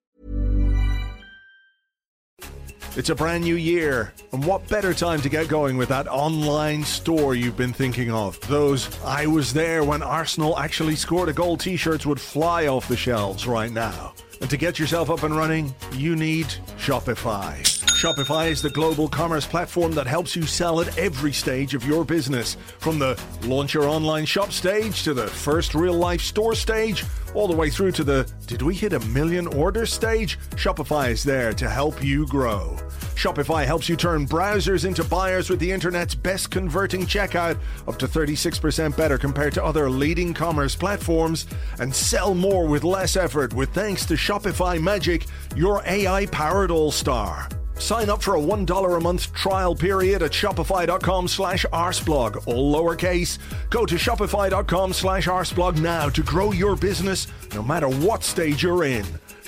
It's a brand new year, and what better time to get going with that online store you've been thinking of? Those "I was there when Arsenal actually scored a goal" t-shirts would fly off the shelves right now. And to get yourself up and running, you need Shopify. Shopify is the global commerce platform that helps you sell at every stage of your business. From the launch your online shop stage to the first real-life store stage, all the way through to the "did we hit 1 million orders" stage, Shopify is there to help you grow. Shopify helps you turn browsers into buyers with the internet's best converting checkout, up to 36% better compared to other leading commerce platforms, and sell more with less effort with thanks to Shopify Magic, your AI-powered all-star. Sign up for a $1 a month trial period at shopify.com/arsblog, all lowercase. Go to shopify.com/arsblog now to grow your business no matter what stage you're in.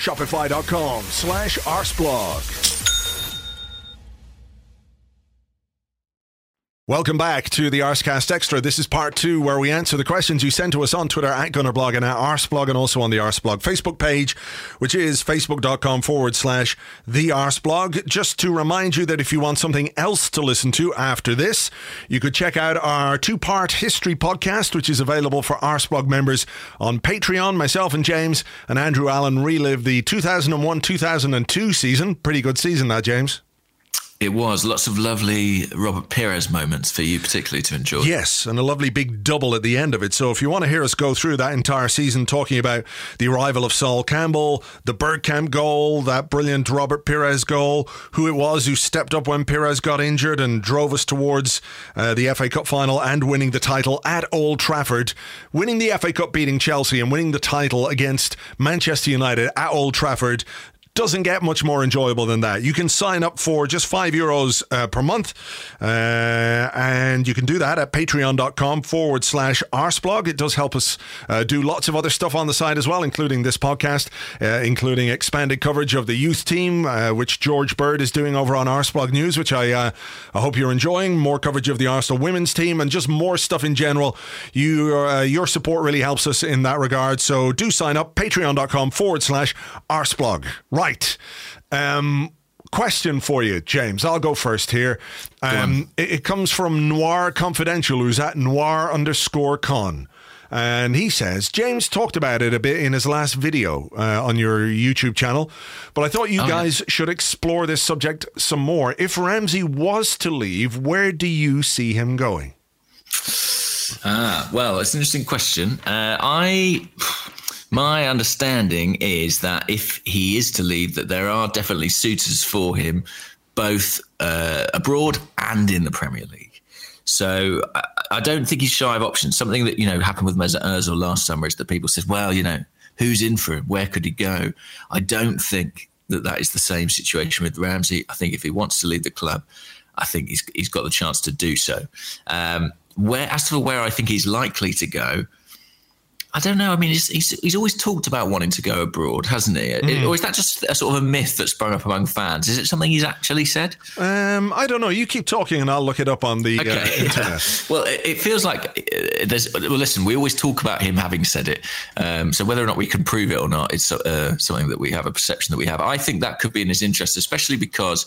Shopify.com/arsblog. Welcome back to the Arscast Extra. This is part 2 where we answer the questions you send to us on Twitter at Gunnerblog and at Arsblog, and also on the Arsblog Facebook page, which is facebook.com/the Arsblog. Just to remind you that if you want something else to listen to after this, you could check out our 2-part history podcast, which is available for Arsblog members on Patreon. Myself and James and Andrew Allen relive the 2001-2002 season. Pretty good season that, James. It was. Lots of lovely Robert Pires moments for you particularly to enjoy. Yes, and a lovely big double at the end of it. So if you want to hear us go through that entire season, talking about the arrival of Sol Campbell, the Bergkamp goal, that brilliant Robert Pires goal, who it was who stepped up when Pires got injured and drove us towards the FA Cup final and winning the title at Old Trafford, winning the FA Cup, beating Chelsea, and winning the title against Manchester United at Old Trafford, doesn't get much more enjoyable than that. You can sign up for just €5 per month, and you can do that at patreon.com/arsblog. It does help us do lots of other stuff on the side as well, including this podcast, including expanded coverage of the youth team, which George Bird is doing over on Arsblog News, which I hope you're enjoying. More coverage of the Arsenal women's team and just more stuff in general. Your support really helps us in that regard. So do sign up, patreon.com/arsblog. Right. Question for you, James. I'll go first here. It comes from Noir Confidential, who's at Noir_con. And he says, James talked about it a bit in his last video on your YouTube channel, but I thought you guys should explore this subject some more. If Ramsey was to leave, where do you see him going? Well, it's an interesting question. My understanding is that if he is to leave, that there are definitely suitors for him, both abroad and in the Premier League. So I don't think he's shy of options. Something that, happened with Mesut Ozil last summer is that people said, well, who's in for him? Where could he go? I don't think that is the same situation with Ramsey. I think if he wants to leave the club, I think he's got the chance to do so. As to where I think he's likely to go, I don't know. I mean, he's always talked about wanting to go abroad, hasn't he? Or is that just a sort of a myth that sprung up among fans? Is it something he's actually said? I don't know. You keep talking and I'll look it up on the internet. Well, it feels like listen, we always talk about him having said it. So whether or not we can prove it or not, it's something that we have, a perception that we have. I think that could be in his interest, especially because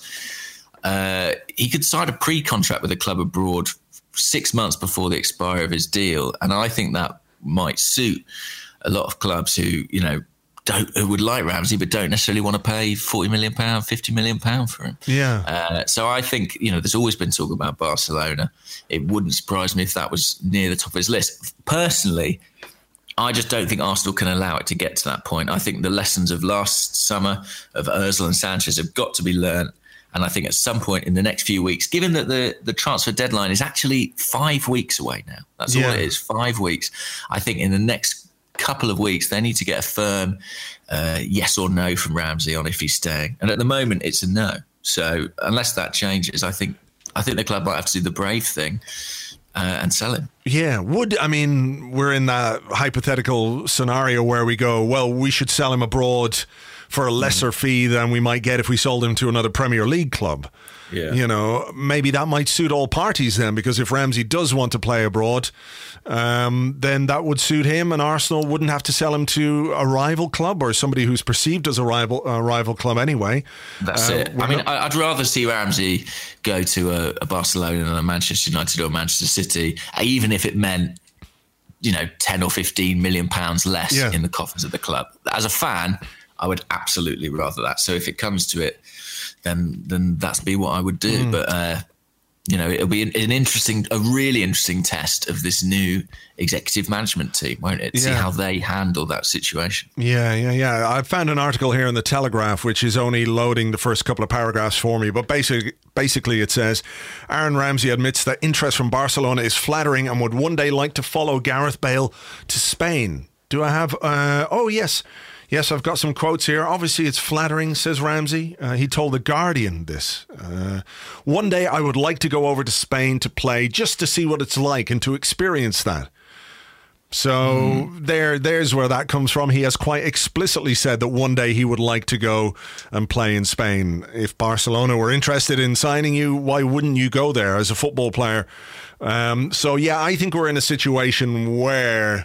he could sign a pre-contract with a club abroad 6 months before the expiry of his deal. And I think that might suit a lot of clubs who would like Ramsey but don't necessarily want to pay £40 million, £50 million for him. Yeah. So I think there's always been talk about Barcelona. It wouldn't surprise me if that was near the top of his list. Personally, I just don't think Arsenal can allow it to get to that point. I think the lessons of last summer of Ozil and Sanchez have got to be learnt. And I think at some point in the next few weeks, given that the transfer deadline is actually 5 weeks away now, that's all it is, 5 weeks. I think in the next couple of weeks, they need to get a firm yes or no from Ramsey on if he's staying. And at the moment, it's a no. So unless that changes, I think the club might have to do the brave thing and sell him. Yeah. We're in that hypothetical scenario where we go, well, we should sell him abroad for a lesser fee than we might get if we sold him to another Premier League club. Yeah. Maybe that might suit all parties then, because if Ramsey does want to play abroad, then that would suit him, and Arsenal wouldn't have to sell him to a rival club or somebody who's perceived as a rival club anyway. That's it. I'd rather see Ramsey go to a Barcelona than a Manchester United or a Manchester City, even if it meant 10 or 15 million pounds less in the coffers of the club. As a fan, I would absolutely rather that. So if it comes to it, then that's be what I would do. But it'll be a really interesting test of this new executive management team, won't it? See how they handle that situation. Yeah. I found an article here in the Telegraph, which is only loading the first couple of paragraphs for me, but basically it says, Aaron Ramsey admits that interest from Barcelona is flattering and would one day like to follow Gareth Bale to Spain. Do I have... Yes, I've got some quotes here. Obviously, it's flattering, says Ramsey. He told The Guardian this. One day I would like to go over to Spain to play just to see what it's like and to experience that. So there's where that comes from. He has quite explicitly said that one day he would like to go and play in Spain. If Barcelona were interested in signing you, why wouldn't you go there as a football player? I think we're in a situation where...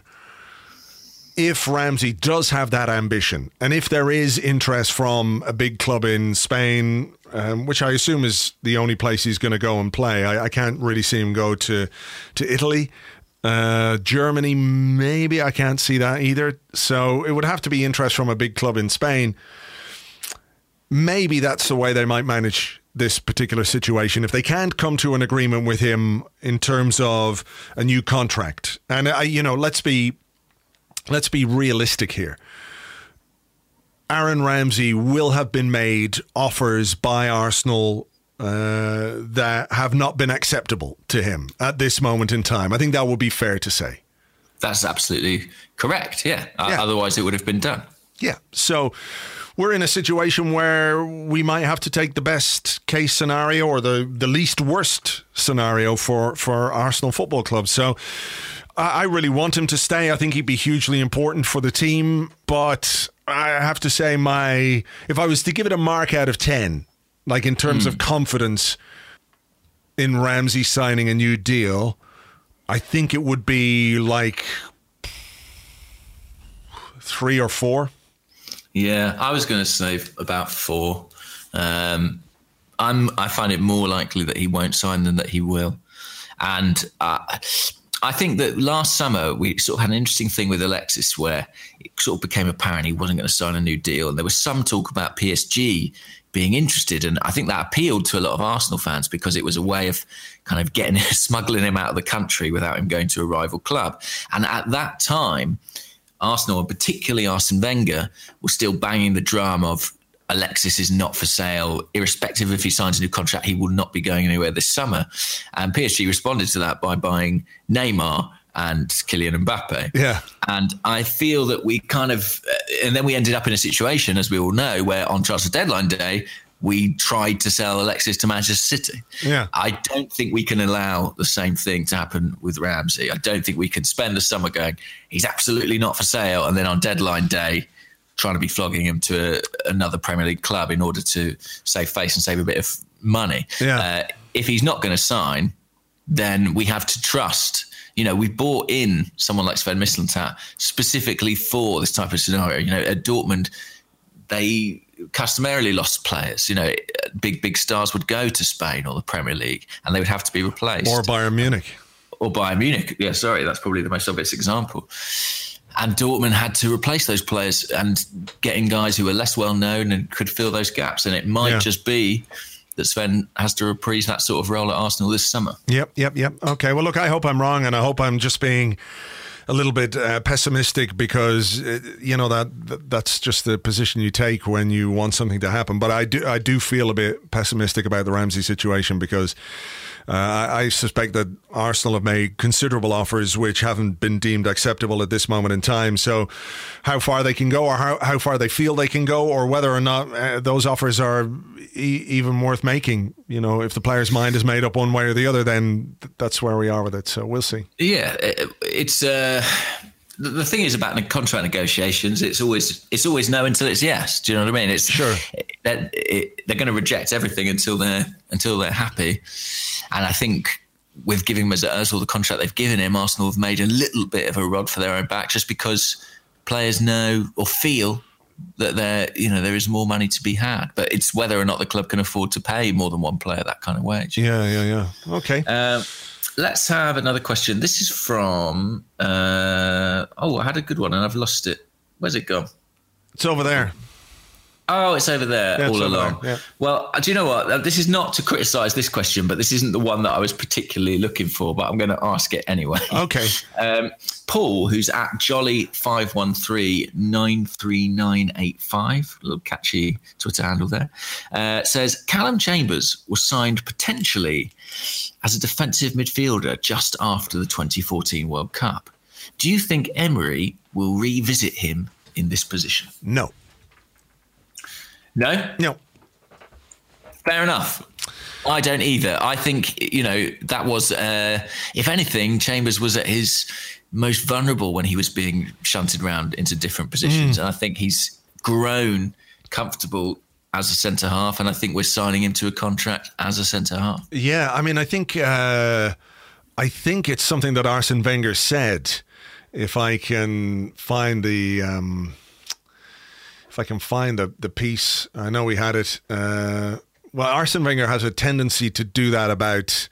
if Ramsey does have that ambition, and if there is interest from a big club in Spain, which I assume is the only place he's going to go and play, I can't really see him go to Italy. Germany, maybe. I can't see that either. So it would have to be interest from a big club in Spain. Maybe that's the way they might manage this particular situation. If they can't come to an agreement with him in terms of a new contract, and let's be realistic here. Aaron Ramsey will have been made offers by Arsenal that have not been acceptable to him at this moment in time. I think that would be fair to say. That's absolutely correct, yeah. Otherwise it would have been done. Yeah, so we're in a situation where we might have to take the best case scenario or the least worst scenario for Arsenal Football Club. So I really want him to stay. I think he'd be hugely important for the team. But I have to say, if I was to give it a mark out of 10, like in terms of confidence in Ramsey signing a new deal, I think it would be like 3 or 4. Yeah, I was going to say about 4. I find it more likely that he won't sign than that he will. And I think that last summer we sort of had an interesting thing with Alexis where it sort of became apparent he wasn't going to sign a new deal. And there was some talk about PSG being interested. And I think that appealed to a lot of Arsenal fans because it was a way of kind of smuggling him out of the country without him going to a rival club. And at that time, Arsenal, and particularly Arsene Wenger, was still banging the drum of Alexis is not for sale. Irrespective if he signs a new contract, he will not be going anywhere this summer. And PSG responded to that by buying Neymar and Kylian Mbappe. Yeah. And I feel that we and then we ended up in a situation, as we all know, where on transfer deadline day, we tried to sell Alexis to Manchester City. Yeah. I don't think we can allow the same thing to happen with Ramsey. I don't think we can spend the summer going, he's absolutely not for sale, and then on deadline day, trying to be flogging him to another Premier League club in order to save face and save a bit of money. Yeah. If he's not going to sign, then we have to trust. We bought in someone like Sven Mislintat specifically for this type of scenario. At Dortmund, they customarily lost players. Big stars would go to Spain or the Premier League and they would have to be replaced. Or Bayern Munich. Yeah, sorry, that's probably the most obvious example. And Dortmund had to replace those players and get in guys who were less well known and could fill those gaps. And it might just be that Sven has to reprise that sort of role at Arsenal this summer. Yep. Okay, well, look, I hope I'm wrong, and I hope I'm just being a little bit pessimistic because, that's just the position you take when you want something to happen. But I do feel a bit pessimistic about the Ramsey situation because I suspect that Arsenal have made considerable offers which haven't been deemed acceptable at this moment in time. So how far they can go or how far they feel they can go or whether or not those offers are even worth making. If the player's mind is made up one way or the other, then that's where we are with it. So we'll see. Yeah, it's... The thing is about the contract negotiations, it's always no until it's yes. Do you know what I mean? It's sure they're going to reject everything until they're happy. And I think with giving Mesut Ozil the contract they've given him, Arsenal have made a little bit of a rod for their own back, just because players know or feel that there is more money to be had. But it's whether or not the club can afford to pay more than one player that kind of wage. Yeah. Okay. Let's have another question. This is from... I had a good one and I've lost it. Where's it gone? It's over there. Oh, it's over there all along. Yeah. Well, do you know what? This is not to criticise this question, but this isn't the one that I was particularly looking for, but I'm going to ask it anyway. Okay. Paul, who's at Jolly513-93985, a little catchy Twitter handle there, says Callum Chambers was signed potentially as a defensive midfielder just after the 2014 World Cup. Do you think Emery will revisit him in this position? No. No? No. Fair enough. I don't either. I think, that was, if anything, Chambers was at his most vulnerable when he was being shunted around into different positions. And I think he's grown comfortable as a centre-half, and I think we're signing him to a contract as a centre-half. Yeah, I mean, I think it's something that Arsene Wenger said. If I can find the piece, I know we had it. Arsene Wenger has a tendency to do that about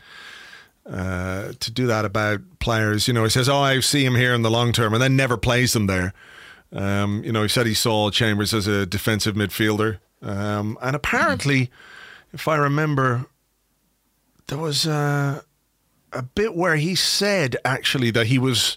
players. He says, "Oh, I see him here in the long term," and then never plays them there. He said he saw Chambers as a defensive midfielder, and apparently, if I remember, there was a bit where he said actually that he was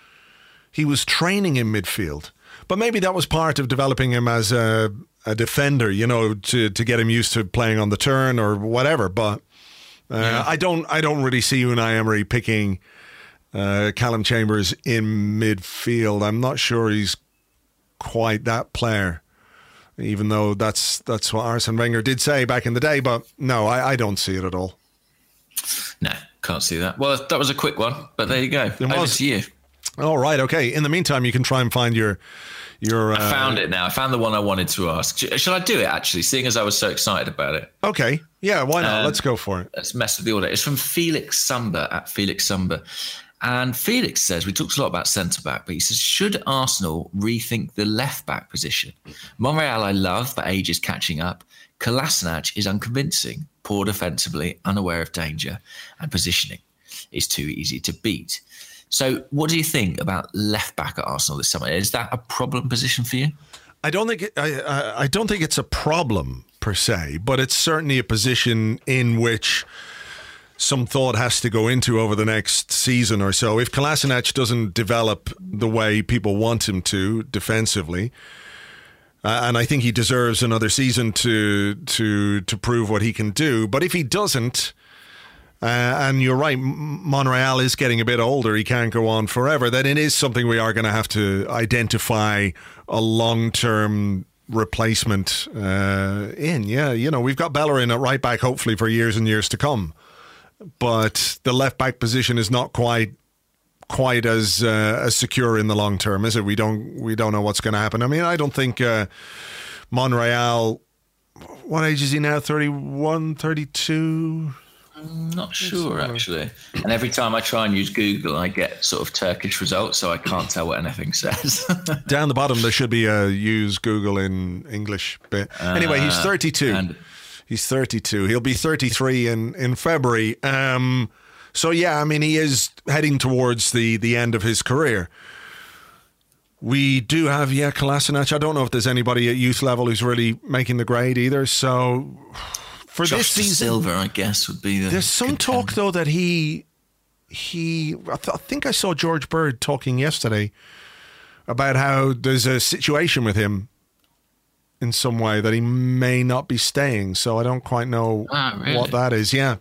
training in midfield. But maybe that was part of developing him as a defender, to get him used to playing on the turn or whatever. But I don't really see Unai Emery picking Callum Chambers in midfield. I'm not sure he's quite that player, even though that's what Arsene Wenger did say back in the day. But no, I don't see it at all. No, can't see that. Well, that was a quick one, but there you go. Over to you. All right, okay. In the meantime, you can try and find your I found it now. I found the one I wanted to ask. Shall I do it, actually, seeing as I was so excited about it? Okay. Yeah, why not? Let's go for it. Let's mess with the order. It's from Felix Sumber, at Felix Sumber. And Felix says, we talked a lot about centre-back, but he says, should Arsenal rethink the left-back position? Monreal I love, but age is catching up. Kolasinac is unconvincing, poor defensively, unaware of danger, and positioning is too easy to beat. So what do you think about left back at Arsenal this summer? Is that a problem position for you? I don't think it's a problem per se, but it's certainly a position in which some thought has to go into over the next season or so. If Kolasinac doesn't develop the way people want him to defensively, and I think he deserves another season to prove what he can do, but if he doesn't, and you're right, Monreal is getting a bit older, he can't go on forever, then it is something we are going to have to identify a long-term replacement in. Yeah, we've got Bellerin at right back hopefully for years and years to come, but the left back position is not quite as secure in the long term, is it? We don't know what's going to happen. I mean, I don't think Monreal, what age is he now? 31, 32? I'm not sure, actually. And every time I try and use Google, I get sort of Turkish results, so I can't tell what anything says. Down the bottom, there should be a use Google in English bit. Anyway, he's 32. He's 32. He'll be 33 in February. So, yeah, I mean, he is heading towards the end of his career. We do have, Kolasinac. I don't know if there's anybody at youth level who's really making the grade either, so... For Josh this season, Silva, I guess, would be the... There's some talk, though, that I think I saw George Bird talking yesterday about how there's a situation with him in some way that he may not be staying. So I don't quite know what that is. Yeah.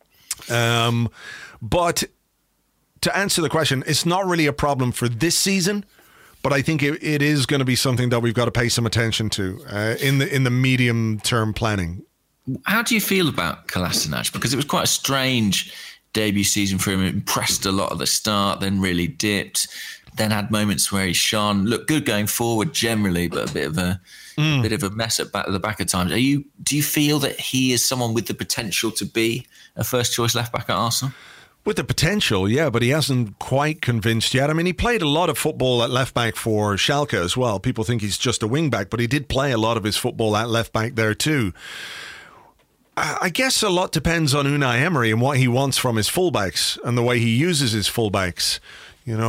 But to answer the question, it's not really a problem for this season, but I think it is going to be something that we've got to pay some attention to in the medium-term planning. How do you feel about Kolasinac? Because it was quite a strange debut season for him. It impressed a lot at the start, then really dipped, then had moments where he shone. Looked good going forward generally, but a bit of a mess at the back at times. Do you feel that he is someone with the potential to be a first choice left back at Arsenal? With the potential, yeah, but he hasn't quite convinced yet. I mean, he played a lot of football at left back for Schalke as well. People think he's just a wing back, but he did play a lot of his football at left back there too. I guess a lot depends on Unai Emery and what he wants from his fullbacks and the way he uses his fullbacks,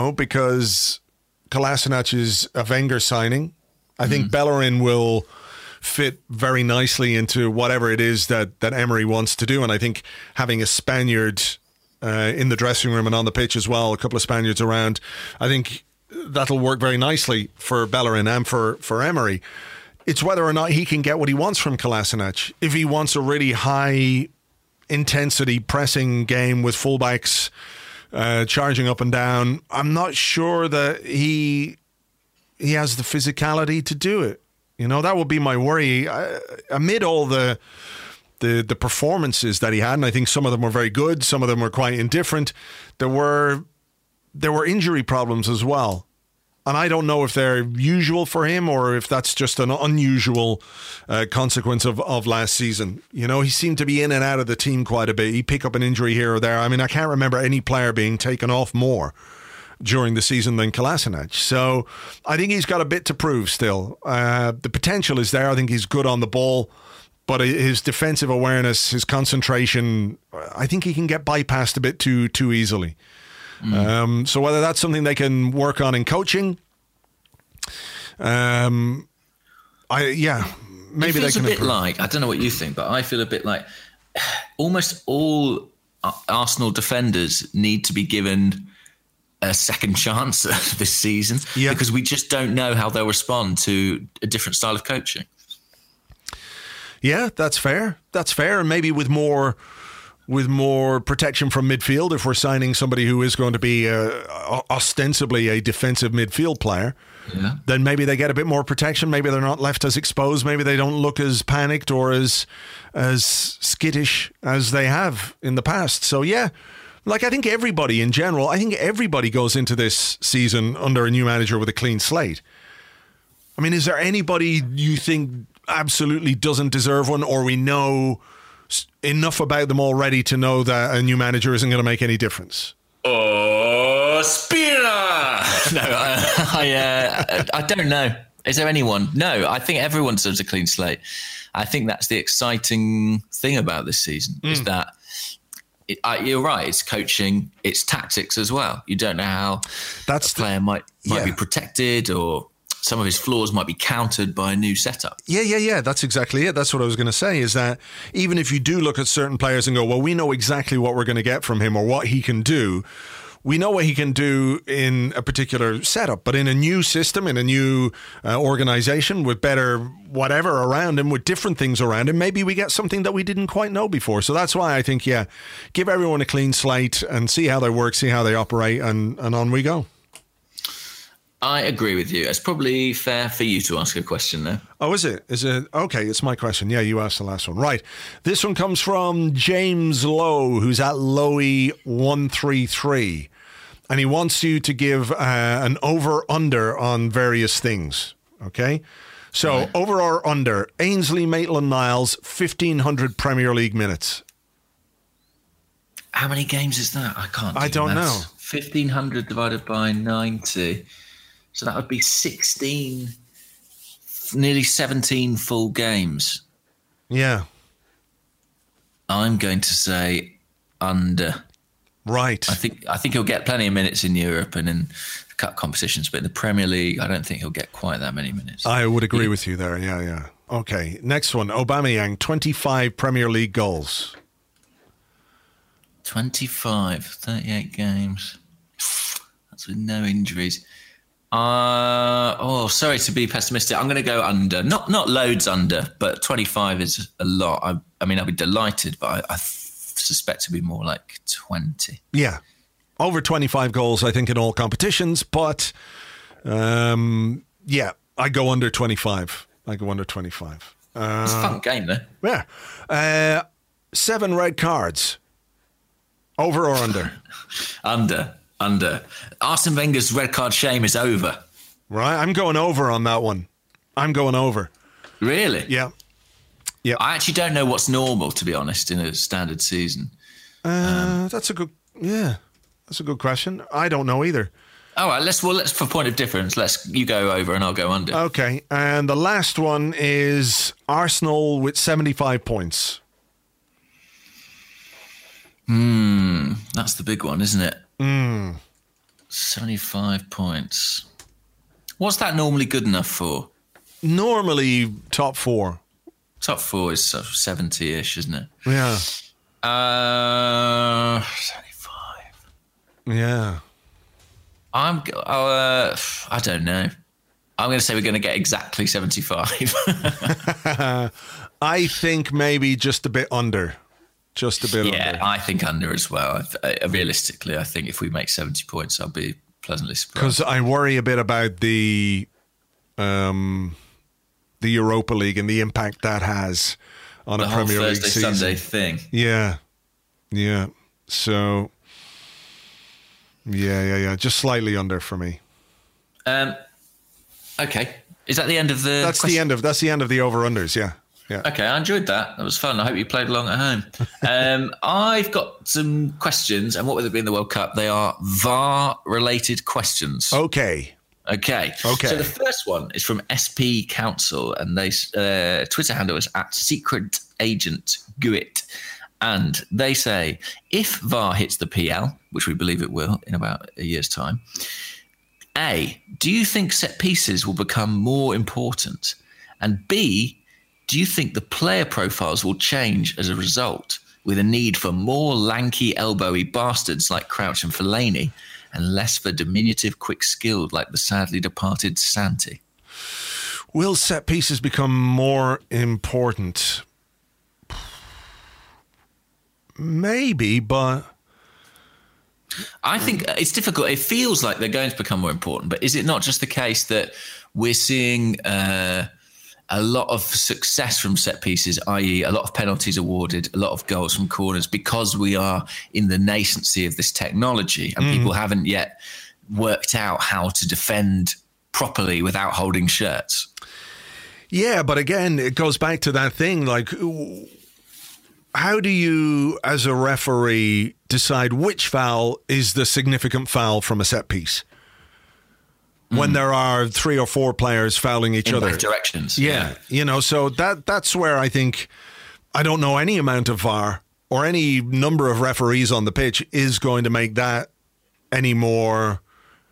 because Kolasinac is a Wenger signing. I think Bellerin will fit very nicely into whatever it is that Emery wants to do. And I think having a Spaniard in the dressing room and on the pitch as well, a couple of Spaniards around, I think that'll work very nicely for Bellerin and for Emery. It's whether or not he can get what he wants from Kolasinac. If he wants a really high intensity pressing game with fullbacks charging up and down, I'm not sure that he has the physicality to do it. That would be my worry. Amid all the performances that he had, and I think some of them were very good, some of them were quite indifferent, there were injury problems as well. And I don't know if they're usual for him or if that's just an unusual consequence of last season. He seemed to be in and out of the team quite a bit. He'd pick up an injury here or there. I mean, I can't remember any player being taken off more during the season than Kolasinac. So I think he's got a bit to prove still. The potential is there. I think he's good on the ball. But his defensive awareness, his concentration, I think he can get bypassed a bit too easily. So whether that's something they can work on in coaching, maybe it feels they can a bit improve. like, I don't know what you think, but I feel a bit like almost all Arsenal defenders need to be given a second chance this season because we just don't know how they'll respond to a different style of coaching. Yeah, that's fair. And maybe with more protection from midfield, if we're signing somebody who is going to be ostensibly a defensive midfield player, then maybe they get a bit more protection. Maybe they're not left as exposed. Maybe they don't look as panicked or as skittish as they have in the past. So I think everybody in general, goes into this season under a new manager with a clean slate. I mean, is there anybody you think absolutely doesn't deserve one, or we know enough about them already to know that a new manager isn't going to make any difference? Spina! No, I don't know. Is there anyone? No, I think everyone deserves a clean slate. I think that's the exciting thing about this season, is that you're right, it's coaching, it's tactics as well. You don't know how a player might be protected, or some of his flaws might be countered by a new setup. Yeah. That's exactly it. That's what I was going to say, is that even if you do look at certain players and go, well, we know exactly what we're going to get from him or what he can do. We know what he can do in a particular setup, but in a new system, in a new organization with better whatever around him, with different things around him, maybe we get something that we didn't quite know before. So that's why I think, give everyone a clean slate and see how they work, see how they operate, and on we go. I agree with you. It's probably fair for you to ask a question there. Oh, is it? Is it? Okay, it's my question. Yeah, you asked the last one. Right. This one comes from James Lowe, who's at Lowy133. And he wants you to give an over-under on various things. Okay? So, over or under, Ainsley Maitland-Niles, 1,500 Premier League minutes. How many games is that? I don't know. 1,500 divided by 90. So that would be 16, nearly 17 full games. Yeah. I'm going to say under. Right. I think he'll get plenty of minutes in Europe and in the cup competitions, but in the Premier League, I don't think he'll get quite that many minutes. I would agree with you there. Yeah. Okay. Next one. Aubameyang, 25 Premier League goals. 25, 38 games. That's with no injuries. Sorry to be pessimistic. I'm going to go under. Not loads under, but 25 is a lot. I mean, I'll be delighted, but I suspect it'll be more like 20. Yeah. Over 25 goals, I think, in all competitions. But, I go under 25. It's a fun game, though. Yeah. 7 red cards. Over or under? Under. Arsene Wenger's red card shame is over. Right. I'm going over on that one. I'm going over. Really? Yeah. I actually don't know what's normal, to be honest, in a standard season. That's a good question. I don't know either. All right, let's for point of difference, you go over and I'll go under. Okay. And the last one is Arsenal with 75 points. That's the big one, isn't it? 75 points. What's that normally good enough for? normally top 4. Top 4 is sort of 70-ish, isn't it? Yeah. 75. Yeah. I don't know. I'm going to say we're going to get exactly 75. I think maybe just a bit under. Just a bit under. Yeah, I think under as well. Realistically, I think if we make 70 points, I'll be pleasantly surprised. Because I worry a bit about the Europa League and the impact that has on a Premier League season. The whole Thursday-Sunday thing. Yeah. So, yeah. Just slightly under for me. Okay. Is that the end of the? That's the end of the over-unders. Yeah. Okay, I enjoyed that. That was fun. I hope you played along at home. I've got some questions, and what would they be in the World Cup? They are VAR-related questions. Okay. So the first one is from SP Council, and they Twitter handle is @SecretAgentGuit, and they say, if VAR hits the PL, which we believe it will in about a year's time, A, do you think set pieces will become more important? And B, do you think the player profiles will change as a result, with a need for more lanky, elbowy bastards like Crouch and Fellaini, and less for diminutive, quick-skilled like the sadly departed Santi? Will set pieces become more important? Maybe, but I think it's difficult. It feels like they're going to become more important, but is it not just the case that we're seeing a lot of success from set pieces, i.e. a lot of penalties awarded, a lot of goals from corners, because we are in the nascency of this technology and people haven't yet worked out how to defend properly without holding shirts? Yeah, but again, it goes back to that thing, like, how do you, as a referee, decide which foul is the significant foul from a set piece? When there are 3 or 4 players fouling each other. In both directions. Yeah. So that's where I think, I don't know any amount of VAR or any number of referees on the pitch is going to make that any more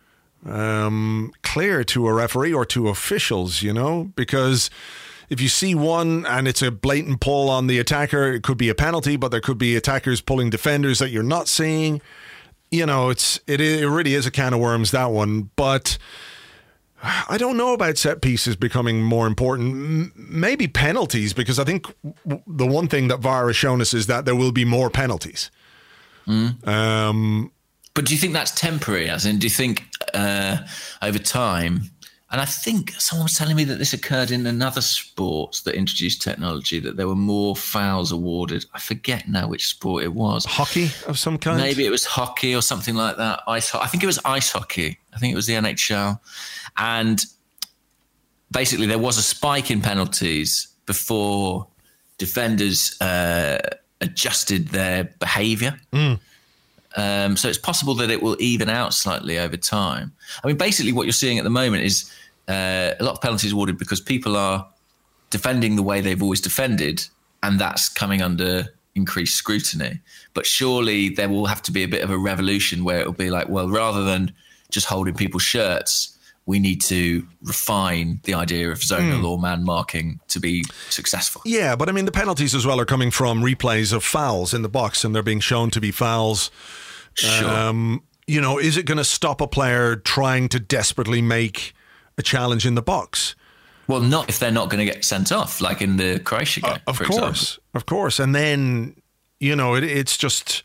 clear to a referee or to officials, because if you see one and it's a blatant pull on the attacker, it could be a penalty, but there could be attackers pulling defenders that you're not seeing. It really is a can of worms, that one. But I don't know about set pieces becoming more important. Maybe penalties, because I think the one thing that VAR has shown us is that there will be more penalties. But do you think that's temporary? As in, do you think over time? And I think someone was telling me that this occurred in another sport that introduced technology, that there were more fouls awarded. I forget now which sport it was. Hockey of some kind? Maybe it was hockey or something like that. I think it was ice hockey. I think it was the NHL. And basically there was a spike in penalties before defenders adjusted their behaviour. So it's possible that it will even out slightly over time. I mean, basically what you're seeing at the moment is a lot of penalties awarded because people are defending the way they've always defended, and that's coming under increased scrutiny. But surely there will have to be a bit of a revolution where it'll be like, well, rather than just holding people's shirts, we need to refine the idea of zonal or man marking to be successful. Yeah, but I mean, the penalties as well are coming from replays of fouls in the box, and they're being shown to be fouls. Sure. Is it going to stop a player trying to desperately make a challenge in the box? Well, not if they're not going to get sent off, like in the Croatia game, of course. And then, it's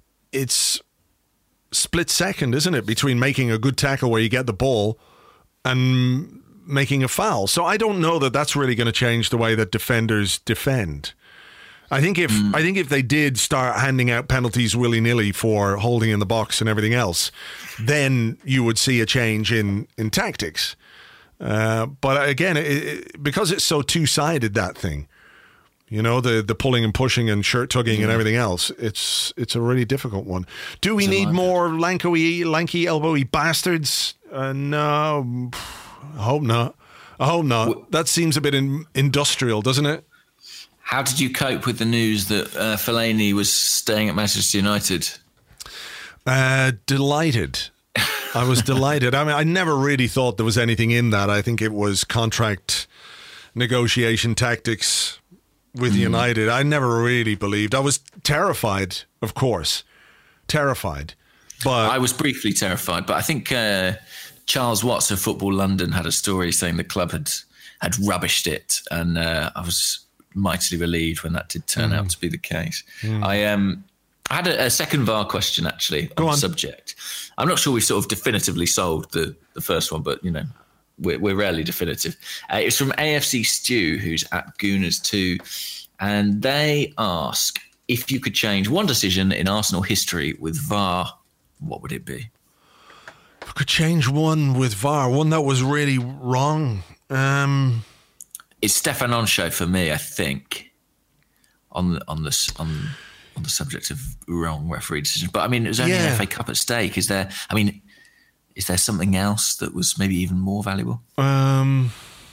split second, isn't it, between making a good tackle where you get the ball and making a foul. So I don't know that that's really going to change the way that defenders defend. I think if they did start handing out penalties willy-nilly for holding in the box and everything else, then you would see a change in tactics. But again, because it's so two-sided, that thing, the pulling and pushing and shirt tugging and everything else, it's a really difficult one. Do we need more lanky, elbowy bastards? No, I hope not. That seems a bit industrial, doesn't it? How did you cope with the news that Fellaini was staying at Manchester United? Delighted. I was delighted. I mean, I never really thought there was anything in that. I think it was contract negotiation tactics with United. I never really believed. I was terrified, of course. Terrified. But I was briefly terrified, but I think Charles Watts of Football London had a story saying the club had rubbished it, and I was mightily relieved when that did turn out to be the case. I had a second VAR question, actually, on the subject. I'm not sure we've sort of definitively solved the first one, but, you know, we're rarely definitive. It's from AFC Stew, who's at Gooners2, and they ask, if you could change one decision in Arsenal history with VAR, what would it be? If I could change one with VAR, one that was really wrong. It's Stefan Onsho for me, I think, on the subject of wrong referee decision. But I mean, it was only an FA Cup at stake. Is there something else that was maybe even more valuable? I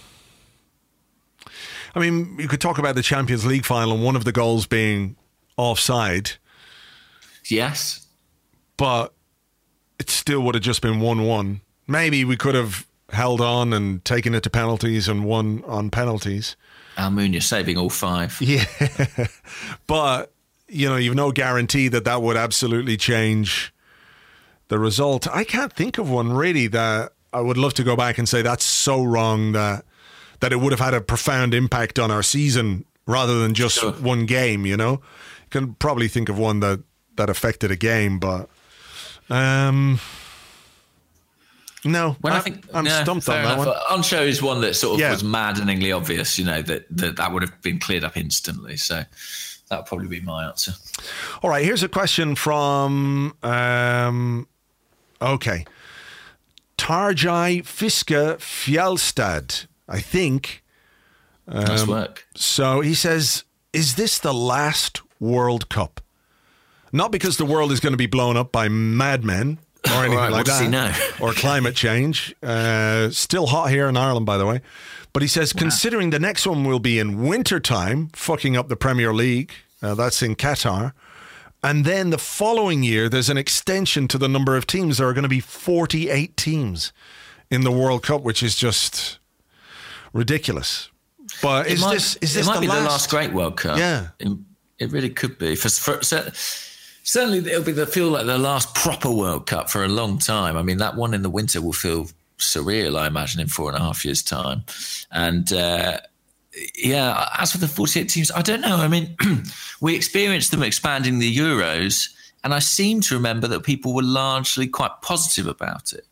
mean, you could talk about the Champions League final and one of the goals being offside. Yes. But it still would have just been 1-1. Maybe we could have held on and taken it to penalties and won on penalties. Almunia saving all 5. Yeah. But, you know, you've no guarantee that would absolutely change the result. I can't think of one really that I would love to go back and say that's so wrong that it would have had a profound impact on our season rather than just one game, you know? You can probably think of one that affected a game, but no. I'm stumped on that one. Onsho is one that sort of was maddeningly obvious, you know, that would have been cleared up instantly. So that would probably be my answer. All right, here's a question from Tarjei Fiske Fjellstad, I think. Nice work. So he says, is this the last World Cup? Not because the world is going to be blown up by madmen or anything like that. Or climate change. Still hot here in Ireland, by the way. But he says, considering the next one will be in winter time, fucking up the Premier League, that's in Qatar. And then the following year, there's an extension to the number of teams. There are going to be 48 teams in the World Cup, which is just ridiculous. But is this it might be the last great World Cup? Yeah. It really could be. Certainly, it'll feel like the last proper World Cup for a long time. I mean, that one in the winter will feel surreal, I imagine, in 4.5 years' time. And as for the 48 teams, I don't know. I mean, we experienced them expanding the Euros, and I seem to remember that people were largely quite positive about it.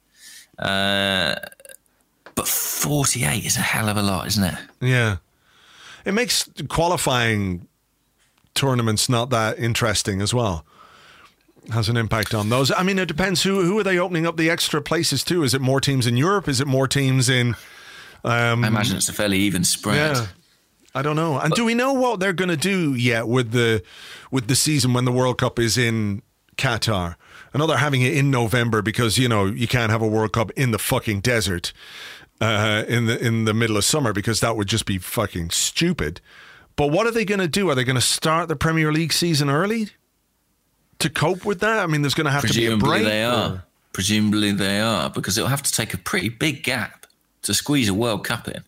But 48 is a hell of a lot, isn't it? Yeah. It makes qualifying tournaments not that interesting as well. Has an impact on those. I mean, it depends. Who are they opening up the extra places to? Is it more teams in Europe? Is it more teams in... I imagine it's a fairly even spread. Yeah. I don't know. And do we know what they're going to do yet with the season when the World Cup is in Qatar? I know they're having it in November because, you know, you can't have a World Cup in the fucking desert in the middle of summer because that would just be fucking stupid. But what are they going to do? Are they going to start the Premier League season early to cope with that? I mean, there's going to have to be a break. Presumably they are, because it'll have to take a pretty big gap to squeeze a World Cup in.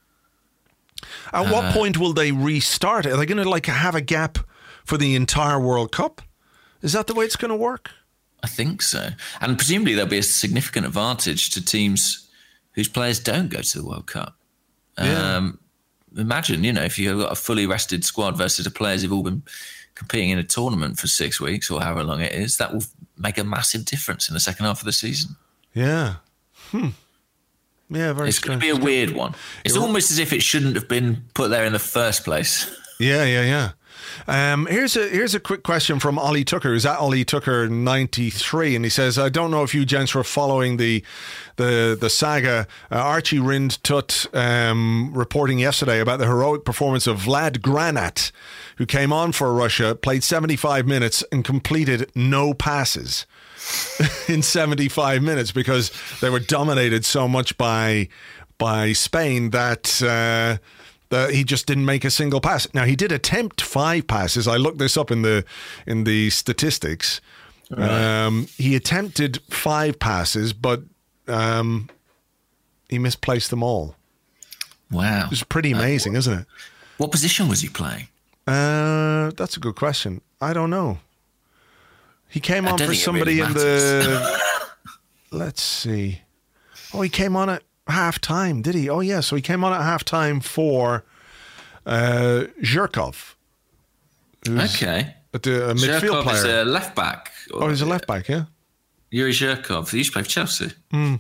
At what point will they restart it? Are they going to have a gap for the entire World Cup? Is that the way it's going to work? I think so. And presumably there'll be a significant advantage to teams whose players don't go to the World Cup. Imagine, you know, if you've got a fully rested squad versus the players who've all been competing in a tournament for 6 weeks or however long it is, that will make a massive difference in the second half of the season. Yeah. Yeah, very It's going to be a weird one. It's almost as if it shouldn't have been put there in the first place. Yeah. Here's a quick question from Ollie Tucker, who's at Ollie Tucker 93, and he says, I don't know if you gents were following the saga. Archie Rind Tut reporting yesterday about the heroic performance of Vlad Granat, who came on for Russia, played 75 minutes and completed no passes in 75 minutes because they were dominated so much by Spain that he just didn't make a single pass. Now, he did attempt 5 passes. I looked this up in the statistics. Right. He attempted 5 passes, but he misplaced them all. Wow. It's pretty amazing, isn't it? What position was he playing? That's a good question. I don't know. He came on for somebody in the... Let's see. Oh, he came on at half-time, did he? Oh, yeah. So he came on at half-time for Zhirkov. Okay. A midfield Zhirkov player. is a left-back. Oh, he's a left-back, yeah? Yuri Zhirkov. He used to play for Chelsea.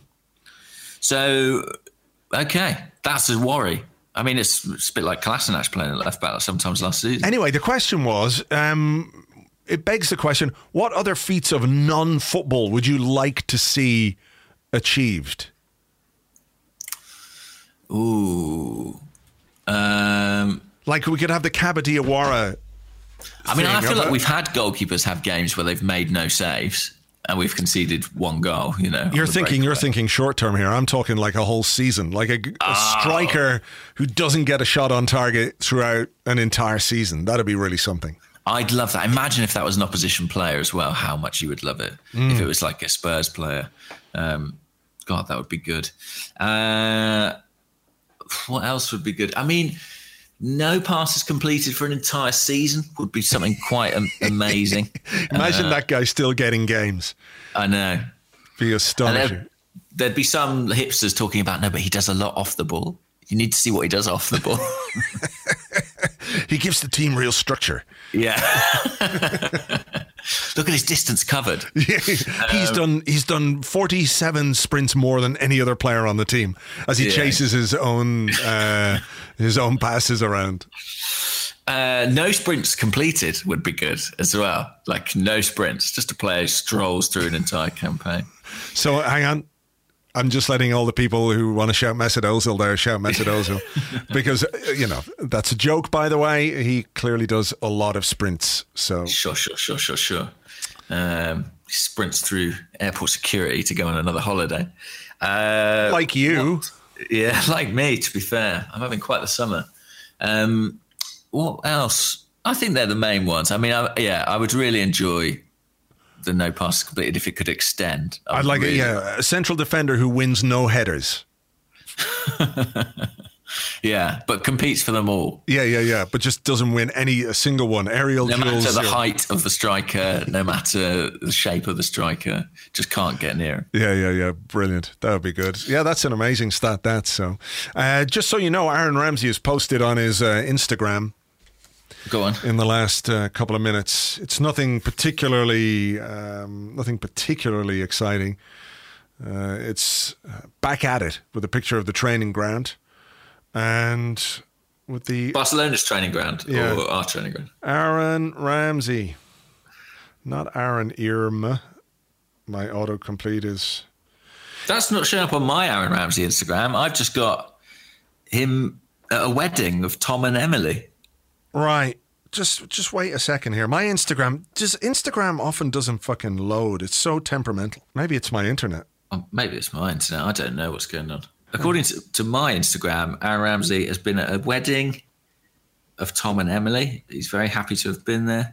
So, okay. That's a worry. I mean, it's a bit like Kolasinac playing at left-back sometimes last season. Anyway, the question was... it begs the question, what other feats of non-football would you like to see achieved? Ooh. Like we could have the Kaba Diawara. I mean, I feel like we've had goalkeepers have games where they've made no saves and we've conceded one goal, you know. You're thinking short term here. I'm talking like a whole season, like a striker who doesn't get a shot on target throughout an entire season. That'd be really something. I'd love that. Imagine if that was an opposition player as well, how much you would love it. If it was like a Spurs player. God, that would be good. What else would be good? I mean, no passes completed for an entire season would be something quite amazing. Imagine that guy still getting games. I know. Be astonishing. There'd be some hipsters talking about, no, but he does a lot off the ball. You need to see what he does off the ball. He gives the team real structure. Yeah. Look at his distance covered. Yeah, he's done 47 sprints more than any other player on the team as he chases his own passes around. No sprints completed would be good as well. Like no sprints, just a player strolls through an entire campaign. So hang on. I'm just letting all the people who want to shout Mesut Ozil there shout Mesut Ozil because, that's a joke, by the way. He clearly does a lot of sprints. So Sure. He sprints through airport security to go on another holiday. Like you. Yeah, like me, to be fair. I'm having quite the summer. What else? I think they're the main ones. I mean, I would really enjoy the no pass completed if it could extend. I'd like a central defender who wins no headers. Yeah, but competes for them all. Yeah, but just doesn't win a single one. Aerial no duels. No matter the height of the striker, no matter the shape of the striker, just can't get near. Yeah. Brilliant. That would be good. Yeah, that's an amazing stat, that. So, just so you know, Aaron Ramsey has posted on his Instagram. Go on. In the last couple of minutes, it's nothing particularly exciting. It's back at it with a picture of the training ground, and with the Barcelona's training ground or our training ground. Aaron Ramsey, not Aaron Irma. My autocomplete is. That's not showing up on my Aaron Ramsey Instagram. I've just got him at a wedding of Tom and Emily. Right. Just wait a second here. My Instagram often doesn't fucking load. It's so temperamental. Maybe it's my internet. Maybe it's my internet. I don't know what's going on. According to my Instagram, Aaron Ramsey has been at a wedding of Tom and Emily. He's very happy to have been there.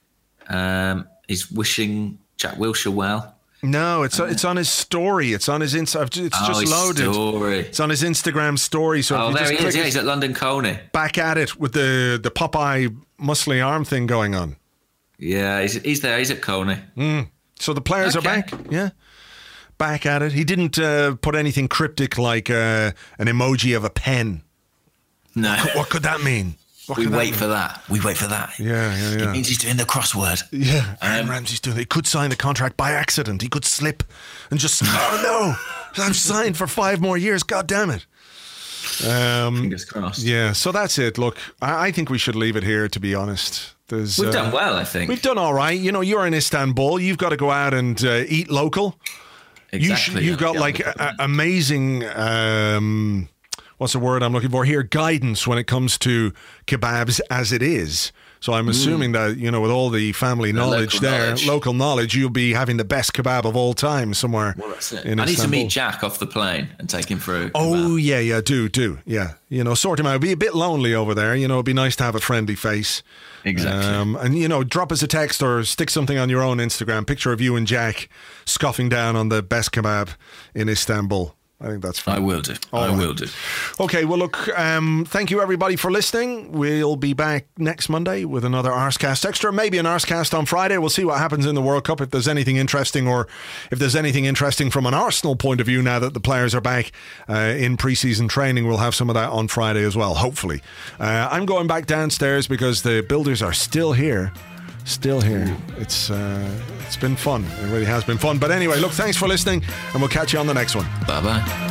He's wishing Jack Wilshere well. No, it's on his story. It's on his Insta. It's just loaded. Story. It's on his Instagram story. So there he is. Yeah, he's at London Colney. Back at it with the Popeye muscly arm thing going on. Yeah, he's there. He's at Colney. So the players are back. Yeah, back at it. He didn't put anything cryptic like an emoji of a pen. No. What could that mean? We wait for that. Yeah. It means he's doing the crossword. Yeah, Aaron Ramsey's doing it. He could sign the contract by accident. He could slip and just, oh no, I'm signed for 5 more years. God damn it. Fingers crossed. Yeah, so that's it. Look, I think we should leave it here, to be honest. We've done well, I think. We've done all right. You're in Istanbul. You've got to go out and eat local. Exactly. You've got amazing... what's the word I'm looking for here? Guidance when it comes to kebabs as it is. So I'm assuming that, with all the family knowledge local knowledge, you'll be having the best kebab of all time somewhere. Well, that's it. In I need Istanbul. to meet Jack off the plane and take him for a kebab. Oh, yeah, do. Yeah. Sort him out. It'd be a bit lonely over there. It'd be nice to have a friendly face. Exactly. And, drop us a text or stick something on your own Instagram. Picture of you and Jack scoffing down on the best kebab in Istanbul. I think that's fine. I will do. Okay, well, look, thank you everybody for listening. We'll be back next Monday with another Arsecast Extra, maybe an Arsecast on Friday. We'll see what happens in the World Cup, if there's anything interesting, or if there's anything interesting from an Arsenal point of view now that the players are back in pre-season training. We'll have some of that on Friday as well, hopefully. I'm going back downstairs because the builders are still here. Still here. It's been fun. It really has been fun. But anyway, look, thanks for listening, and we'll catch you on the next one. Bye-bye.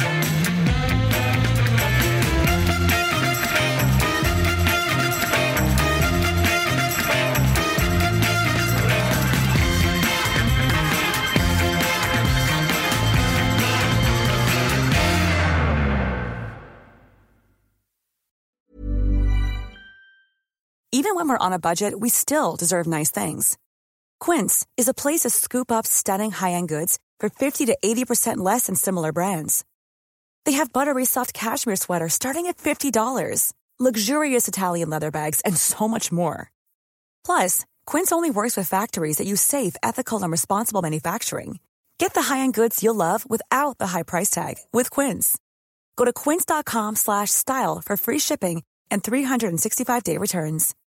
Even when we're on a budget, we still deserve nice things. Quince is a place to scoop up stunning high-end goods for 50 to 80% less than similar brands. They have buttery soft cashmere sweaters starting at $50, luxurious Italian leather bags, and so much more. Plus, Quince only works with factories that use safe, ethical, and responsible manufacturing. Get the high-end goods you'll love without the high price tag with Quince. Go to quince.com/style for free shipping and 365-day returns.